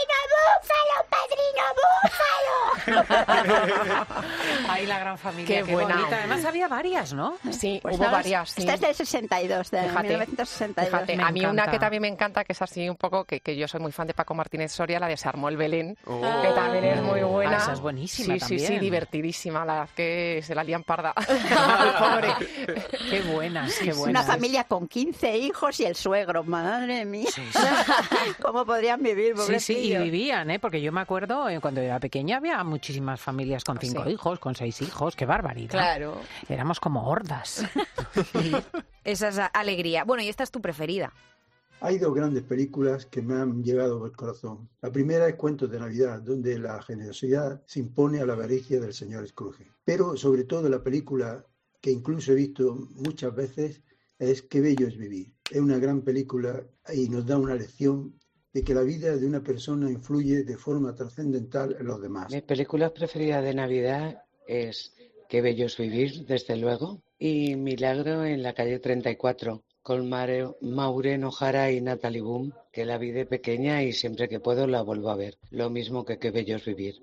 Speaker 17: ¡Padrino Búfalo, Padrino Búfalo!
Speaker 1: Ay, la gran familia,
Speaker 6: Qué
Speaker 1: qué,
Speaker 6: buena.
Speaker 1: bonita. Además había varias, ¿no?
Speaker 6: Sí,
Speaker 17: Pues
Speaker 6: hubo
Speaker 17: no,
Speaker 6: varias. Sí.
Speaker 17: Esta es del sesenta y dos, de
Speaker 6: Fíjate,
Speaker 17: mil novecientos sesenta y dos.
Speaker 6: Fíjate,
Speaker 1: Me
Speaker 6: a mí una
Speaker 1: encanta.
Speaker 6: que también me encanta, que es así un poco, que, que yo soy muy fan de Paco Martínez Soria, la de Se armó el Belén,
Speaker 13: Oh.
Speaker 6: que también es muy buena.
Speaker 1: Ah, esa es buenísima
Speaker 6: Sí, sí, sí,
Speaker 1: también.
Speaker 6: divertidísima, la verdad que se la lían parda. Pobre.
Speaker 1: Qué buenas, qué
Speaker 17: Una
Speaker 1: buenas.
Speaker 17: familia con quince hijos y el suegro, madre mía. ¿Cómo podrían vivir,
Speaker 1: Sí, sí, y
Speaker 17: pobrecillos?
Speaker 1: vivían, ¿eh? Porque yo me acuerdo, eh, cuando era pequeña había muchísimas familias con cinco
Speaker 6: Sí.
Speaker 1: hijos, con seis hijos, qué barbaridad.
Speaker 6: Claro.
Speaker 1: Éramos como hordas.
Speaker 4: Esa es alegría. Bueno, y esta es tu preferida.
Speaker 20: Hay dos grandes películas que me han llegado al corazón. La primera es Cuentos de Navidad, donde la generosidad se impone a la avaricia del señor Scrooge. Pero sobre todo la película que incluso he visto muchas veces es Qué bello es vivir. Es una gran película y nos da una lección de que la vida de una persona influye de forma trascendental en los demás.
Speaker 23: Mi película preferida de Navidad es Qué bello es vivir, desde luego, y Milagro en la calle treinta y cuatro, con Mare- Maureen O'Hara y Natalie Boom, que la vi de pequeña y siempre que puedo la vuelvo a ver. Lo mismo que Qué bello es vivir.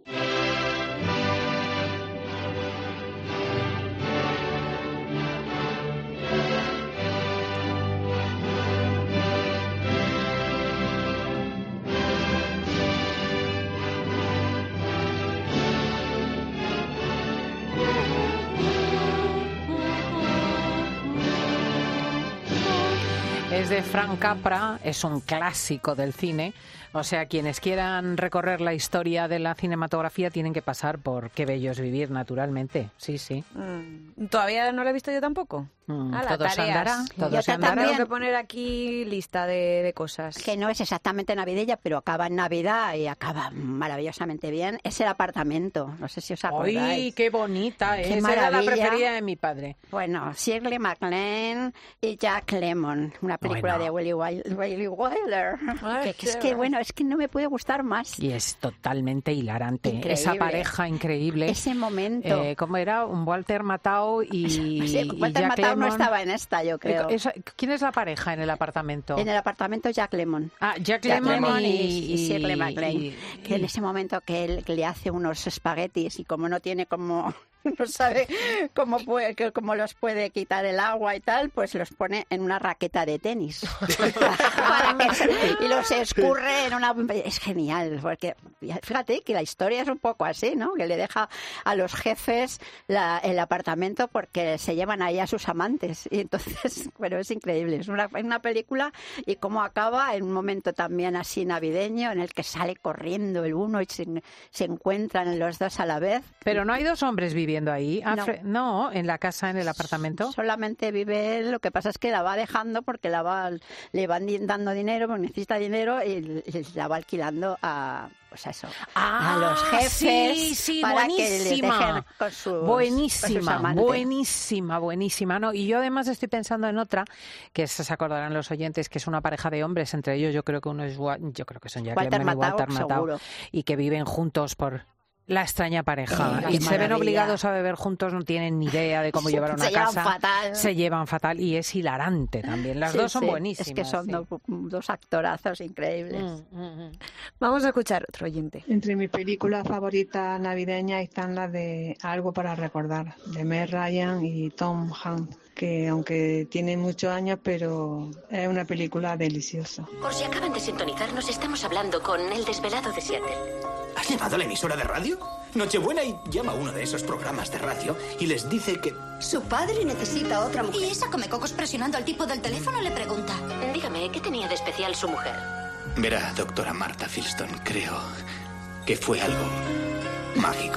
Speaker 1: Es de Frank Capra, es un clásico del cine. O sea, quienes quieran recorrer la historia de la cinematografía tienen que pasar por Qué bello es vivir, naturalmente. Sí, sí.
Speaker 4: Mm, ¿Todavía no la he visto yo tampoco?
Speaker 1: Mm,
Speaker 4: Ala,
Speaker 1: todo se
Speaker 4: tareas.
Speaker 1: andará, todo
Speaker 4: Yo
Speaker 1: se
Speaker 4: también
Speaker 1: andará.
Speaker 4: tengo que poner aquí lista de, de cosas.
Speaker 17: Que no es exactamente navideña, pero acaba en Navidad y acaba maravillosamente bien. Es El apartamento. No sé si os acordáis.
Speaker 1: ¡Ay, qué bonita!
Speaker 17: Qué
Speaker 1: Esa era la
Speaker 17: maravilla.
Speaker 1: preferida de mi padre.
Speaker 17: Bueno, Shirley MacLaine y Jack Lemmon, una película
Speaker 1: Bueno.
Speaker 17: de Willy Wil- Willy Wilder.
Speaker 1: Ay,
Speaker 17: que, que es
Speaker 1: qué
Speaker 17: que,
Speaker 1: bueno.
Speaker 17: bueno, es que no me puede gustar más.
Speaker 1: Y es totalmente hilarante.
Speaker 17: Increíble.
Speaker 1: Esa pareja increíble.
Speaker 17: Ese momento.
Speaker 1: Eh, ¿Cómo era? Un Walter Matthau y,
Speaker 17: Sí,
Speaker 1: y
Speaker 17: Walter
Speaker 1: Jack
Speaker 17: Matthau no
Speaker 1: Lemmon.
Speaker 17: estaba en esta, yo creo.
Speaker 1: Eh, esa- ¿Quién es la pareja en el apartamento?
Speaker 17: En el apartamento Jack Lemmon.
Speaker 1: Ah, Jack Lemmon
Speaker 17: y,
Speaker 1: y-
Speaker 17: y Shirley
Speaker 1: y-
Speaker 17: MacLaine. Que en ese momento que él que le hace unos espaguetis y como no tiene como... no sabe cómo, puede, que- cómo los puede quitar el agua y tal, pues los pone en una raqueta de tenis. Para que se- y los escurre en una... Es genial, porque fíjate que la historia es un poco así, ¿no? Que le deja a los jefes la- el apartamento porque se llevan ahí a sus amantes. Y entonces, bueno, es increíble. Es una, una película y cómo acaba en un momento también así navideño en el que sale corriendo el uno y se, se encuentran los dos a la vez.
Speaker 1: Pero no hay dos hombres viviendo ahí. Ah,
Speaker 17: No.
Speaker 1: Fre- no, en la casa, en el apartamento.
Speaker 17: Solamente vive él, lo que pasa es que la va dejando porque la va, le van di- dando dinero, porque necesita dinero y, y la va alquilando a, pues a eso,
Speaker 1: Ah,
Speaker 17: a los jefes
Speaker 1: sí, sí,
Speaker 17: para que les
Speaker 1: buenísima.
Speaker 17: dejen con sus, con sus
Speaker 1: Buenísima,
Speaker 17: amantes.
Speaker 1: buenísima, buenísima. No, y yo además estoy pensando en otra, que se se acordarán los oyentes, que es una pareja de hombres, entre ellos yo creo que uno es, Wa- yo creo que son Jack
Speaker 17: Walter
Speaker 1: Lemmon y
Speaker 17: Matthau,
Speaker 1: Walter Matthau,
Speaker 17: seguro.
Speaker 1: y que viven juntos por la extraña pareja.
Speaker 17: Eh,
Speaker 1: y
Speaker 17: qué
Speaker 1: se ven
Speaker 17: maravilla.
Speaker 1: obligados a beber juntos, no tienen ni idea de cómo
Speaker 17: Se-
Speaker 1: llevar una
Speaker 17: se llevan
Speaker 1: casa.
Speaker 17: fatal.
Speaker 1: Se llevan fatal y es hilarante también. Las
Speaker 17: Sí,
Speaker 1: dos son
Speaker 17: sí,
Speaker 1: buenísimas.
Speaker 17: Es que son
Speaker 1: sí.
Speaker 17: dos, dos actorazos increíbles.
Speaker 4: Vamos a escuchar otro oyente.
Speaker 24: Entre mis películas favoritas navideñas están las de Algo para recordar, de Meg Ryan y Tom Hanks, que aunque tiene muchos años, pero es una película deliciosa.
Speaker 9: Por si acaban de sintonizarnos, estamos hablando con El Desvelado de Seattle.
Speaker 25: ¿Has llamado a la emisora de radio? Nochebuena y llama a uno de esos programas de radio y les dice que...
Speaker 9: Su padre necesita otra mujer. ¿Y esa comecocos presionando al tipo del teléfono le pregunta? Dígame, ¿qué tenía de especial su mujer?
Speaker 25: Verá, doctora Marta Filston, creo que fue algo mágico.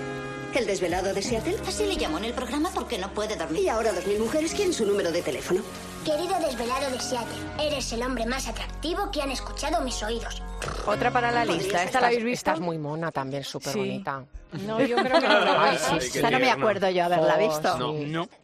Speaker 9: ¿El Desvelado de Seattle? Así le llamó en el programa porque no puede dormir. Y ahora dos mil mujeres quieren su número de teléfono.
Speaker 2: Querido Desvelado de Seattle, eres el hombre más atractivo que han escuchado mis oídos.
Speaker 4: Otra para la lista. ¿Esta la habéis visto?
Speaker 6: Esta es muy mona también, súper bonita.
Speaker 1: No, yo creo que no la he
Speaker 6: Ay,
Speaker 1: visto.
Speaker 6: sí,
Speaker 1: Ay,
Speaker 6: sí.
Speaker 1: qué
Speaker 17: Esta no me
Speaker 1: tierna.
Speaker 17: acuerdo yo haberla
Speaker 6: Oh,
Speaker 17: visto.
Speaker 6: sí.
Speaker 18: No.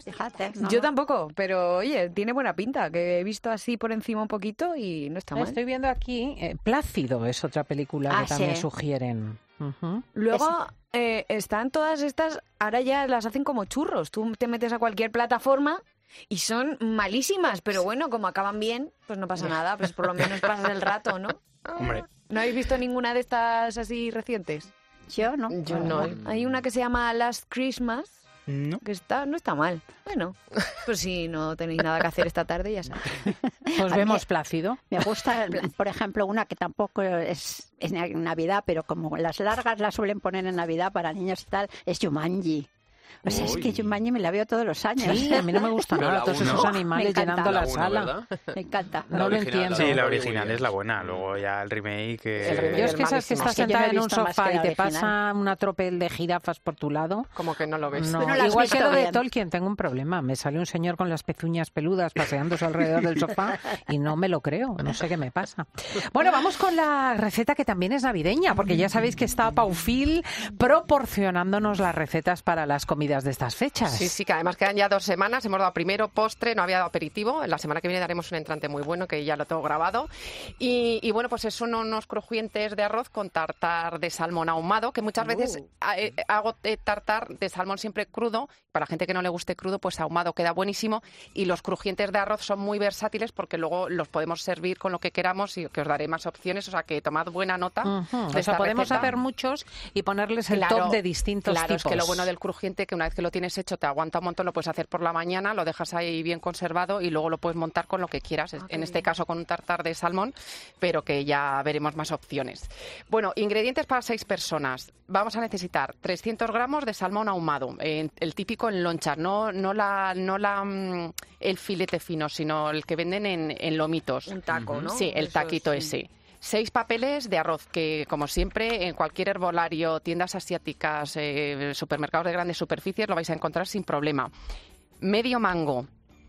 Speaker 17: Fíjate. ¿no?
Speaker 4: Yo tampoco, pero oye, tiene buena pinta, que he visto así por encima un poquito y no está mal.
Speaker 1: Estoy viendo aquí, eh, Plácido es otra película
Speaker 17: Ah,
Speaker 1: que también
Speaker 17: sí.
Speaker 1: sugieren. Uh-huh.
Speaker 4: Luego eh, están todas estas, ahora ya las hacen como churros. Tú te metes a cualquier plataforma y son malísimas, pero bueno, como acaban bien, pues no pasa nada, pues por lo menos pasas el rato, ¿no?
Speaker 18: Hombre.
Speaker 4: ¿No habéis visto ninguna de estas así recientes?
Speaker 17: Yo no.
Speaker 6: Yo no.
Speaker 4: Hay una que se llama Last Christmas,
Speaker 18: No.
Speaker 4: que está, no está mal. Bueno, pues si no tenéis nada que hacer esta tarde, ya sabéis.
Speaker 1: Pues
Speaker 17: A
Speaker 1: vemos
Speaker 17: mí-
Speaker 1: Plácido.
Speaker 17: Me gusta, por ejemplo, una que tampoco es, es en Navidad, pero como las largas las suelen poner en Navidad para niños y tal, es Jumanji. O sea, es que
Speaker 13: Uy.
Speaker 17: Jumanji me la veo todos los años.
Speaker 1: Sí, a mí no me gusta
Speaker 13: Pero
Speaker 1: nada,
Speaker 13: la
Speaker 1: todos
Speaker 13: uno.
Speaker 1: esos
Speaker 17: Me
Speaker 1: animales
Speaker 17: encanta.
Speaker 1: llenando la,
Speaker 13: La uno,
Speaker 1: sala.
Speaker 13: ¿verdad?
Speaker 17: Me encanta.
Speaker 1: No
Speaker 13: La
Speaker 1: lo
Speaker 13: original,
Speaker 1: entiendo.
Speaker 18: Sí, la
Speaker 13: Muy
Speaker 18: original
Speaker 13: bien.
Speaker 18: es la buena. Luego ya el remake... eh,
Speaker 6: El remake
Speaker 1: Yo es
Speaker 6: el
Speaker 1: que sabes que
Speaker 6: malísimo.
Speaker 1: estás
Speaker 17: Es que yo no he
Speaker 1: sentada en un
Speaker 17: visto más
Speaker 1: sofá
Speaker 17: que
Speaker 1: y
Speaker 17: la
Speaker 1: te
Speaker 17: original.
Speaker 1: pasa una tropel de jirafas por tu lado.
Speaker 6: Como que no lo ves.
Speaker 1: No,
Speaker 17: Tú no la has
Speaker 1: igual que
Speaker 17: visto
Speaker 1: lo de
Speaker 17: bien.
Speaker 1: Tolkien, tengo un problema. Me sale un señor con las pezuñas peludas paseándose alrededor del sofá y no me lo creo, no sé qué me pasa. Bueno, vamos con la receta que también es navideña, porque ya sabéis que está Paufil proporcionándonos las recetas para las comidas de estas fechas.
Speaker 6: Sí, sí, que además quedan ya dos semanas. Hemos dado primero postre, no había dado aperitivo. La semana que viene daremos un entrante muy bueno, que ya lo tengo grabado. Y, y bueno, pues son unos crujientes de arroz con tartar de salmón ahumado, que muchas veces ha- eh, hago eh, tartar de salmón siempre crudo. Para gente que no le guste crudo, pues ahumado queda buenísimo. Y los crujientes de arroz son muy versátiles porque luego los podemos servir con lo que queramos y que os daré más opciones. O sea, que tomad buena nota.
Speaker 1: Ujú.
Speaker 6: de
Speaker 1: O sea,
Speaker 6: esta
Speaker 1: podemos
Speaker 6: receta.
Speaker 1: hacer muchos y ponerles el
Speaker 6: Claro,
Speaker 1: top de distintos
Speaker 6: claro,
Speaker 1: tipos.
Speaker 6: es que lo bueno del crujiente, que una vez que lo tienes hecho te aguanta un montón, lo puedes hacer por la mañana, lo dejas ahí bien conservado y luego lo puedes montar con lo que quieras.
Speaker 4: Ah,
Speaker 6: en este caso con un tartar de salmón, pero que ya veremos más opciones. Bueno, ingredientes para seis personas. Vamos a necesitar trescientos gramos de salmón ahumado, eh, el típico en lonchas, no, no, la, no la, mm, el filete fino, sino el que venden en, en lomitos.
Speaker 4: Un taco, ¿no?
Speaker 6: Sí, el
Speaker 4: Esos,
Speaker 6: taquito
Speaker 4: sí.
Speaker 6: ese. Seis papeles de arroz, que como siempre en cualquier herbolario, tiendas asiáticas, eh, supermercados de grandes superficies lo vais a encontrar sin problema. Medio mango,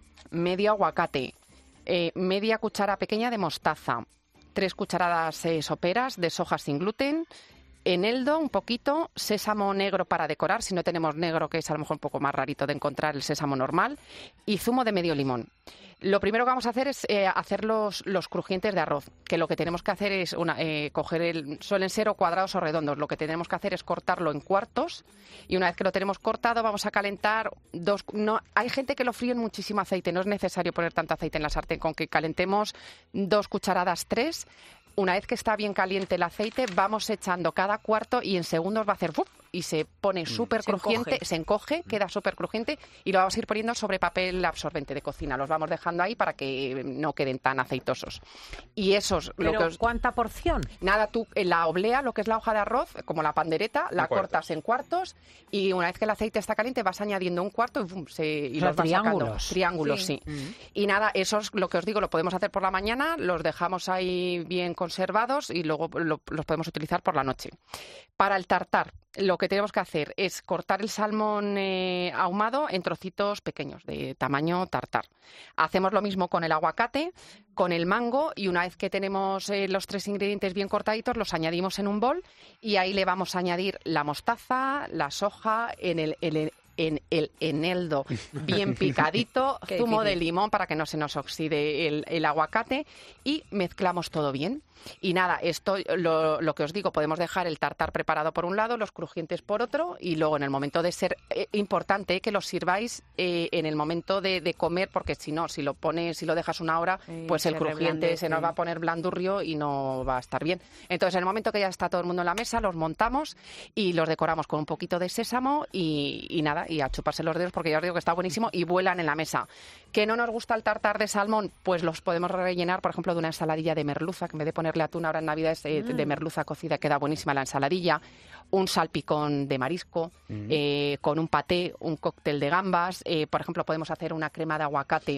Speaker 6: medio aguacate, eh, media cuchara pequeña de mostaza, tres cucharadas eh, soperas de soja sin gluten, eneldo un poquito, sésamo negro para decorar, si no tenemos negro, que es a lo mejor un poco más rarito de encontrar, el sésamo normal, y zumo de medio limón. Lo primero que vamos a hacer es eh, hacer los, los crujientes de arroz, que lo que tenemos que hacer es una, eh, coger el, suelen ser o cuadrados o redondos, lo que tenemos que hacer es cortarlo en cuartos y una vez que lo tenemos cortado vamos a calentar dos, no, hay gente que lo fríe en muchísimo aceite, no es necesario poner tanto aceite en la sartén, con que calentemos dos cucharadas, tres. Una vez que está bien caliente el aceite, vamos echando cada cuarto y en segundos va a hacer ¡fuf! Y se pone súper
Speaker 4: Se
Speaker 6: crujiente,
Speaker 4: encoge.
Speaker 6: se encoge, queda súper crujiente y lo vamos a ir poniendo sobre papel absorbente de cocina. Los vamos dejando ahí para que no queden tan aceitosos. Y esos, lo
Speaker 1: Pero,
Speaker 6: que os...
Speaker 1: ¿cuánta porción?
Speaker 6: Nada, tú en la oblea, lo que es la hoja de arroz, como la pandereta, la
Speaker 18: cuartos.
Speaker 6: cortas en cuartos y una vez que el aceite está caliente vas añadiendo un cuarto y, ¡fum! se, y
Speaker 1: O sea,
Speaker 6: los vas sacando.
Speaker 1: triángulos.
Speaker 6: Triángulos, sí.
Speaker 1: Sí.
Speaker 6: Y nada, eso es lo que os digo, lo podemos hacer por la mañana, los dejamos ahí bien conservados y luego lo- los podemos utilizar por la noche. Para el tartar, lo que tenemos que hacer es cortar el salmón eh, ahumado en trocitos pequeños, de tamaño tartar. Hacemos lo mismo con el aguacate, con el mango y una vez que tenemos eh, los tres ingredientes bien cortaditos, los añadimos en un bol y ahí le vamos a añadir la mostaza, la soja, en el, el- en el eneldo bien picadito,
Speaker 4: Qué
Speaker 6: zumo de
Speaker 4: difícil.
Speaker 6: limón para que no se nos oxide el, el aguacate y mezclamos todo bien. Y nada, esto lo, lo que os digo, podemos dejar el tartar preparado por un lado, los crujientes por otro y luego en el momento de ser eh, importante que los sirváis eh, en el momento de, de comer, porque si no, si lo pones, si lo dejas una hora,
Speaker 4: Eh,
Speaker 6: pues el
Speaker 4: se
Speaker 6: crujiente
Speaker 4: reblandece.
Speaker 6: se nos va a poner blandurrio y no va a estar bien. Entonces, en el momento que ya está todo el mundo en la mesa, los montamos y los decoramos con un poquito de sésamo y, y nada, y a chuparse los dedos porque ya os digo que está buenísimo y vuelan en la mesa. ¿Que no nos gusta el tartar de salmón? Pues los podemos rellenar, por ejemplo, de una ensaladilla de merluza, que en vez de ponerle atún ahora en Navidades eh, de merluza cocida, queda buenísima la ensaladilla, un salpicón de marisco, eh, con un paté, un cóctel de gambas, eh, por ejemplo, podemos hacer una crema de aguacate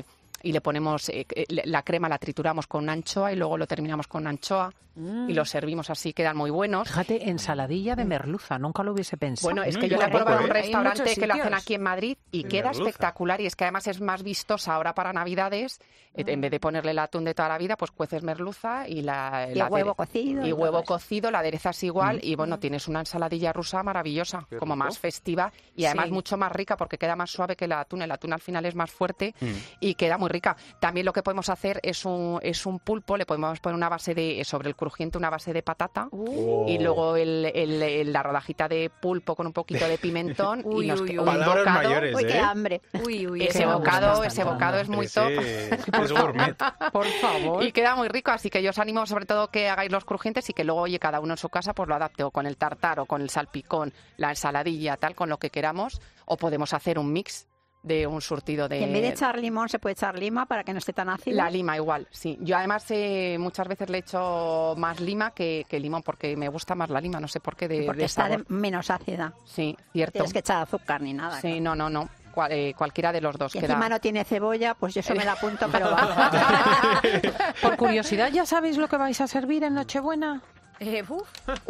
Speaker 6: y le ponemos eh, la crema, la trituramos con anchoa y luego lo terminamos con anchoa mm. y lo servimos así, quedan muy buenos.
Speaker 1: Fíjate, ensaladilla de merluza, nunca lo hubiese pensado.
Speaker 6: Bueno, es que
Speaker 1: mm,
Speaker 6: yo la he probado en un restaurante que lo
Speaker 1: sitios.
Speaker 6: hacen aquí en Madrid y
Speaker 1: De
Speaker 6: queda
Speaker 1: merluza.
Speaker 6: espectacular, y es que además es más vistosa ahora para Navidades. Mm. En vez de ponerle el atún de toda la vida, pues cueces merluza y la...
Speaker 17: Y
Speaker 6: la
Speaker 17: huevo
Speaker 6: adere-
Speaker 17: cocido.
Speaker 6: Y
Speaker 17: y
Speaker 6: huevo
Speaker 17: todo eso.
Speaker 6: cocido, la aderezas igual
Speaker 17: Mm.
Speaker 6: y bueno, tienes una ensaladilla rusa maravillosa,
Speaker 17: Qué
Speaker 6: como
Speaker 17: rico.
Speaker 6: más festiva y además
Speaker 17: Sí.
Speaker 6: mucho más rica porque queda más suave que el atún. El atún al final es más fuerte
Speaker 17: Mm.
Speaker 6: y queda muy rica. También lo que podemos hacer es un, es un pulpo, le podemos poner una base de, sobre el crujiente una base de patata
Speaker 17: Uh.
Speaker 6: y luego el, el- el- la rodajita de pulpo con un poquito de pimentón
Speaker 17: Uy,
Speaker 6: y nos
Speaker 17: uy,
Speaker 6: que-
Speaker 17: uy.
Speaker 6: un
Speaker 18: Palabras
Speaker 6: bocado.
Speaker 18: mayores,
Speaker 17: Uy, qué
Speaker 18: ¿eh?
Speaker 17: hambre.
Speaker 4: Uy, uy,
Speaker 6: Ese
Speaker 4: qué
Speaker 6: bocado,
Speaker 4: hambre.
Speaker 6: ese bocado es muy
Speaker 18: Ese
Speaker 6: top.
Speaker 18: es gourmet.
Speaker 1: Por favor.
Speaker 6: Y queda muy rico, así que yo os animo sobre todo que hagáis los crujientes y que luego, oye, cada uno en su casa pues lo adapte o con el tartar o con el salpicón, la ensaladilla, tal, con lo que queramos, o podemos hacer un mix de un surtido de...
Speaker 17: Y en vez de echar limón, se puede echar lima para que no esté tan ácido.
Speaker 6: La lima igual, sí. Yo además eh, muchas veces le echo más lima que, que limón porque me gusta más la lima, no sé por qué, de,
Speaker 17: Porque
Speaker 6: de
Speaker 17: está de-
Speaker 6: sabor.
Speaker 17: menos ácida.
Speaker 6: Sí, cierto.
Speaker 17: Tienes que echar azúcar ni nada.
Speaker 6: Sí, no, no, no. Cual- eh, cualquiera de los dos
Speaker 17: Y
Speaker 6: queda.
Speaker 17: encima no tiene cebolla, pues yo eso me la apunto, pero va.
Speaker 1: Por curiosidad, ¿ya sabéis lo que vais a servir en Nochebuena?
Speaker 4: Eh, uf,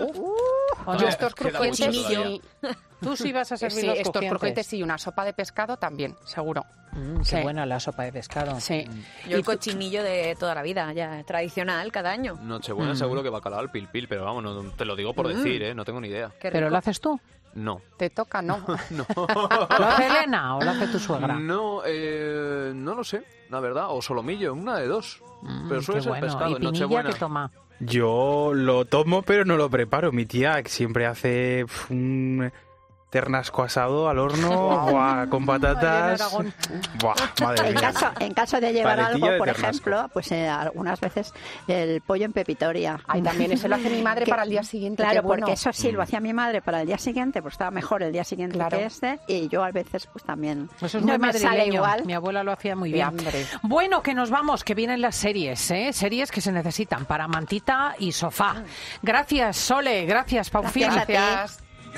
Speaker 1: ¿O
Speaker 6: Yo
Speaker 1: no?
Speaker 6: estos
Speaker 1: Queda
Speaker 6: crujientes
Speaker 1: mucho todavía.
Speaker 6: sí.
Speaker 1: Tú sí vas a servir
Speaker 6: Sí,
Speaker 1: los
Speaker 6: estos
Speaker 1: crujientes.
Speaker 6: crujientes sí, una sopa de pescado también, seguro.
Speaker 1: Mm, qué
Speaker 6: Sí.
Speaker 1: buena la sopa de pescado.
Speaker 6: Sí.
Speaker 4: Yo el cochinillo de toda la vida, ya tradicional, cada año.
Speaker 13: Nochebuena
Speaker 1: Mm.
Speaker 13: seguro que bacalao al pil pil, pero vamos, no, te lo digo por
Speaker 4: Mm.
Speaker 13: decir, ¿eh? No tengo ni idea.
Speaker 4: Qué
Speaker 1: ¿Pero
Speaker 4: rico.
Speaker 1: lo haces tú?
Speaker 13: No.
Speaker 6: Te toca, ¿no?
Speaker 13: No.
Speaker 1: ¿Lo hace Elena o lo hace tu suegra?
Speaker 13: No, eh, no lo sé, la verdad. O solomillo, una de dos.
Speaker 1: Mm,
Speaker 13: pero suele
Speaker 1: qué
Speaker 13: ser
Speaker 1: bueno.
Speaker 13: pescado
Speaker 1: ¿Y
Speaker 13: en
Speaker 1: Pinilla
Speaker 13: Nochebuena.
Speaker 1: qué toma?
Speaker 18: Yo lo tomo, pero no lo preparo. Mi tía siempre hace pf, un ternasco asado al horno, buah, con patatas. Buah, madre
Speaker 17: En
Speaker 18: mía.
Speaker 17: caso, en caso de llevar
Speaker 18: Paletilla
Speaker 17: algo,
Speaker 18: de
Speaker 17: por
Speaker 18: ternasco.
Speaker 17: ejemplo, pues eh, algunas veces el pollo en pepitoria.
Speaker 6: Ay, también ese lo hace mi madre
Speaker 17: Que-
Speaker 6: para el día siguiente.
Speaker 17: Claro,
Speaker 6: qué bueno.
Speaker 17: porque eso sí, lo
Speaker 13: Mm.
Speaker 17: hacía mi madre para el día siguiente, pues estaba mejor el día siguiente
Speaker 6: Claro.
Speaker 17: que este, y yo a veces pues también
Speaker 1: Eso es
Speaker 17: no
Speaker 1: muy
Speaker 17: me sale
Speaker 1: madrileño.
Speaker 17: igual.
Speaker 1: Mi abuela lo hacía muy
Speaker 6: De
Speaker 1: bien.
Speaker 6: hambre.
Speaker 1: Bueno, que nos vamos, que vienen las series, ¿eh? Series que se necesitan para mantita y sofá. Gracias, Sole. Gracias, Paufín.
Speaker 17: Gracias a ti.
Speaker 6: Gracias.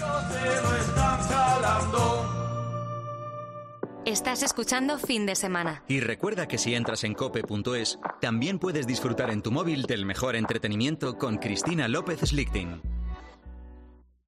Speaker 3: Estás escuchando Fin de Semana.
Speaker 7: Y recuerda que si entras en cope punto es, también puedes disfrutar en tu móvil del mejor entretenimiento con Cristina López Slichting.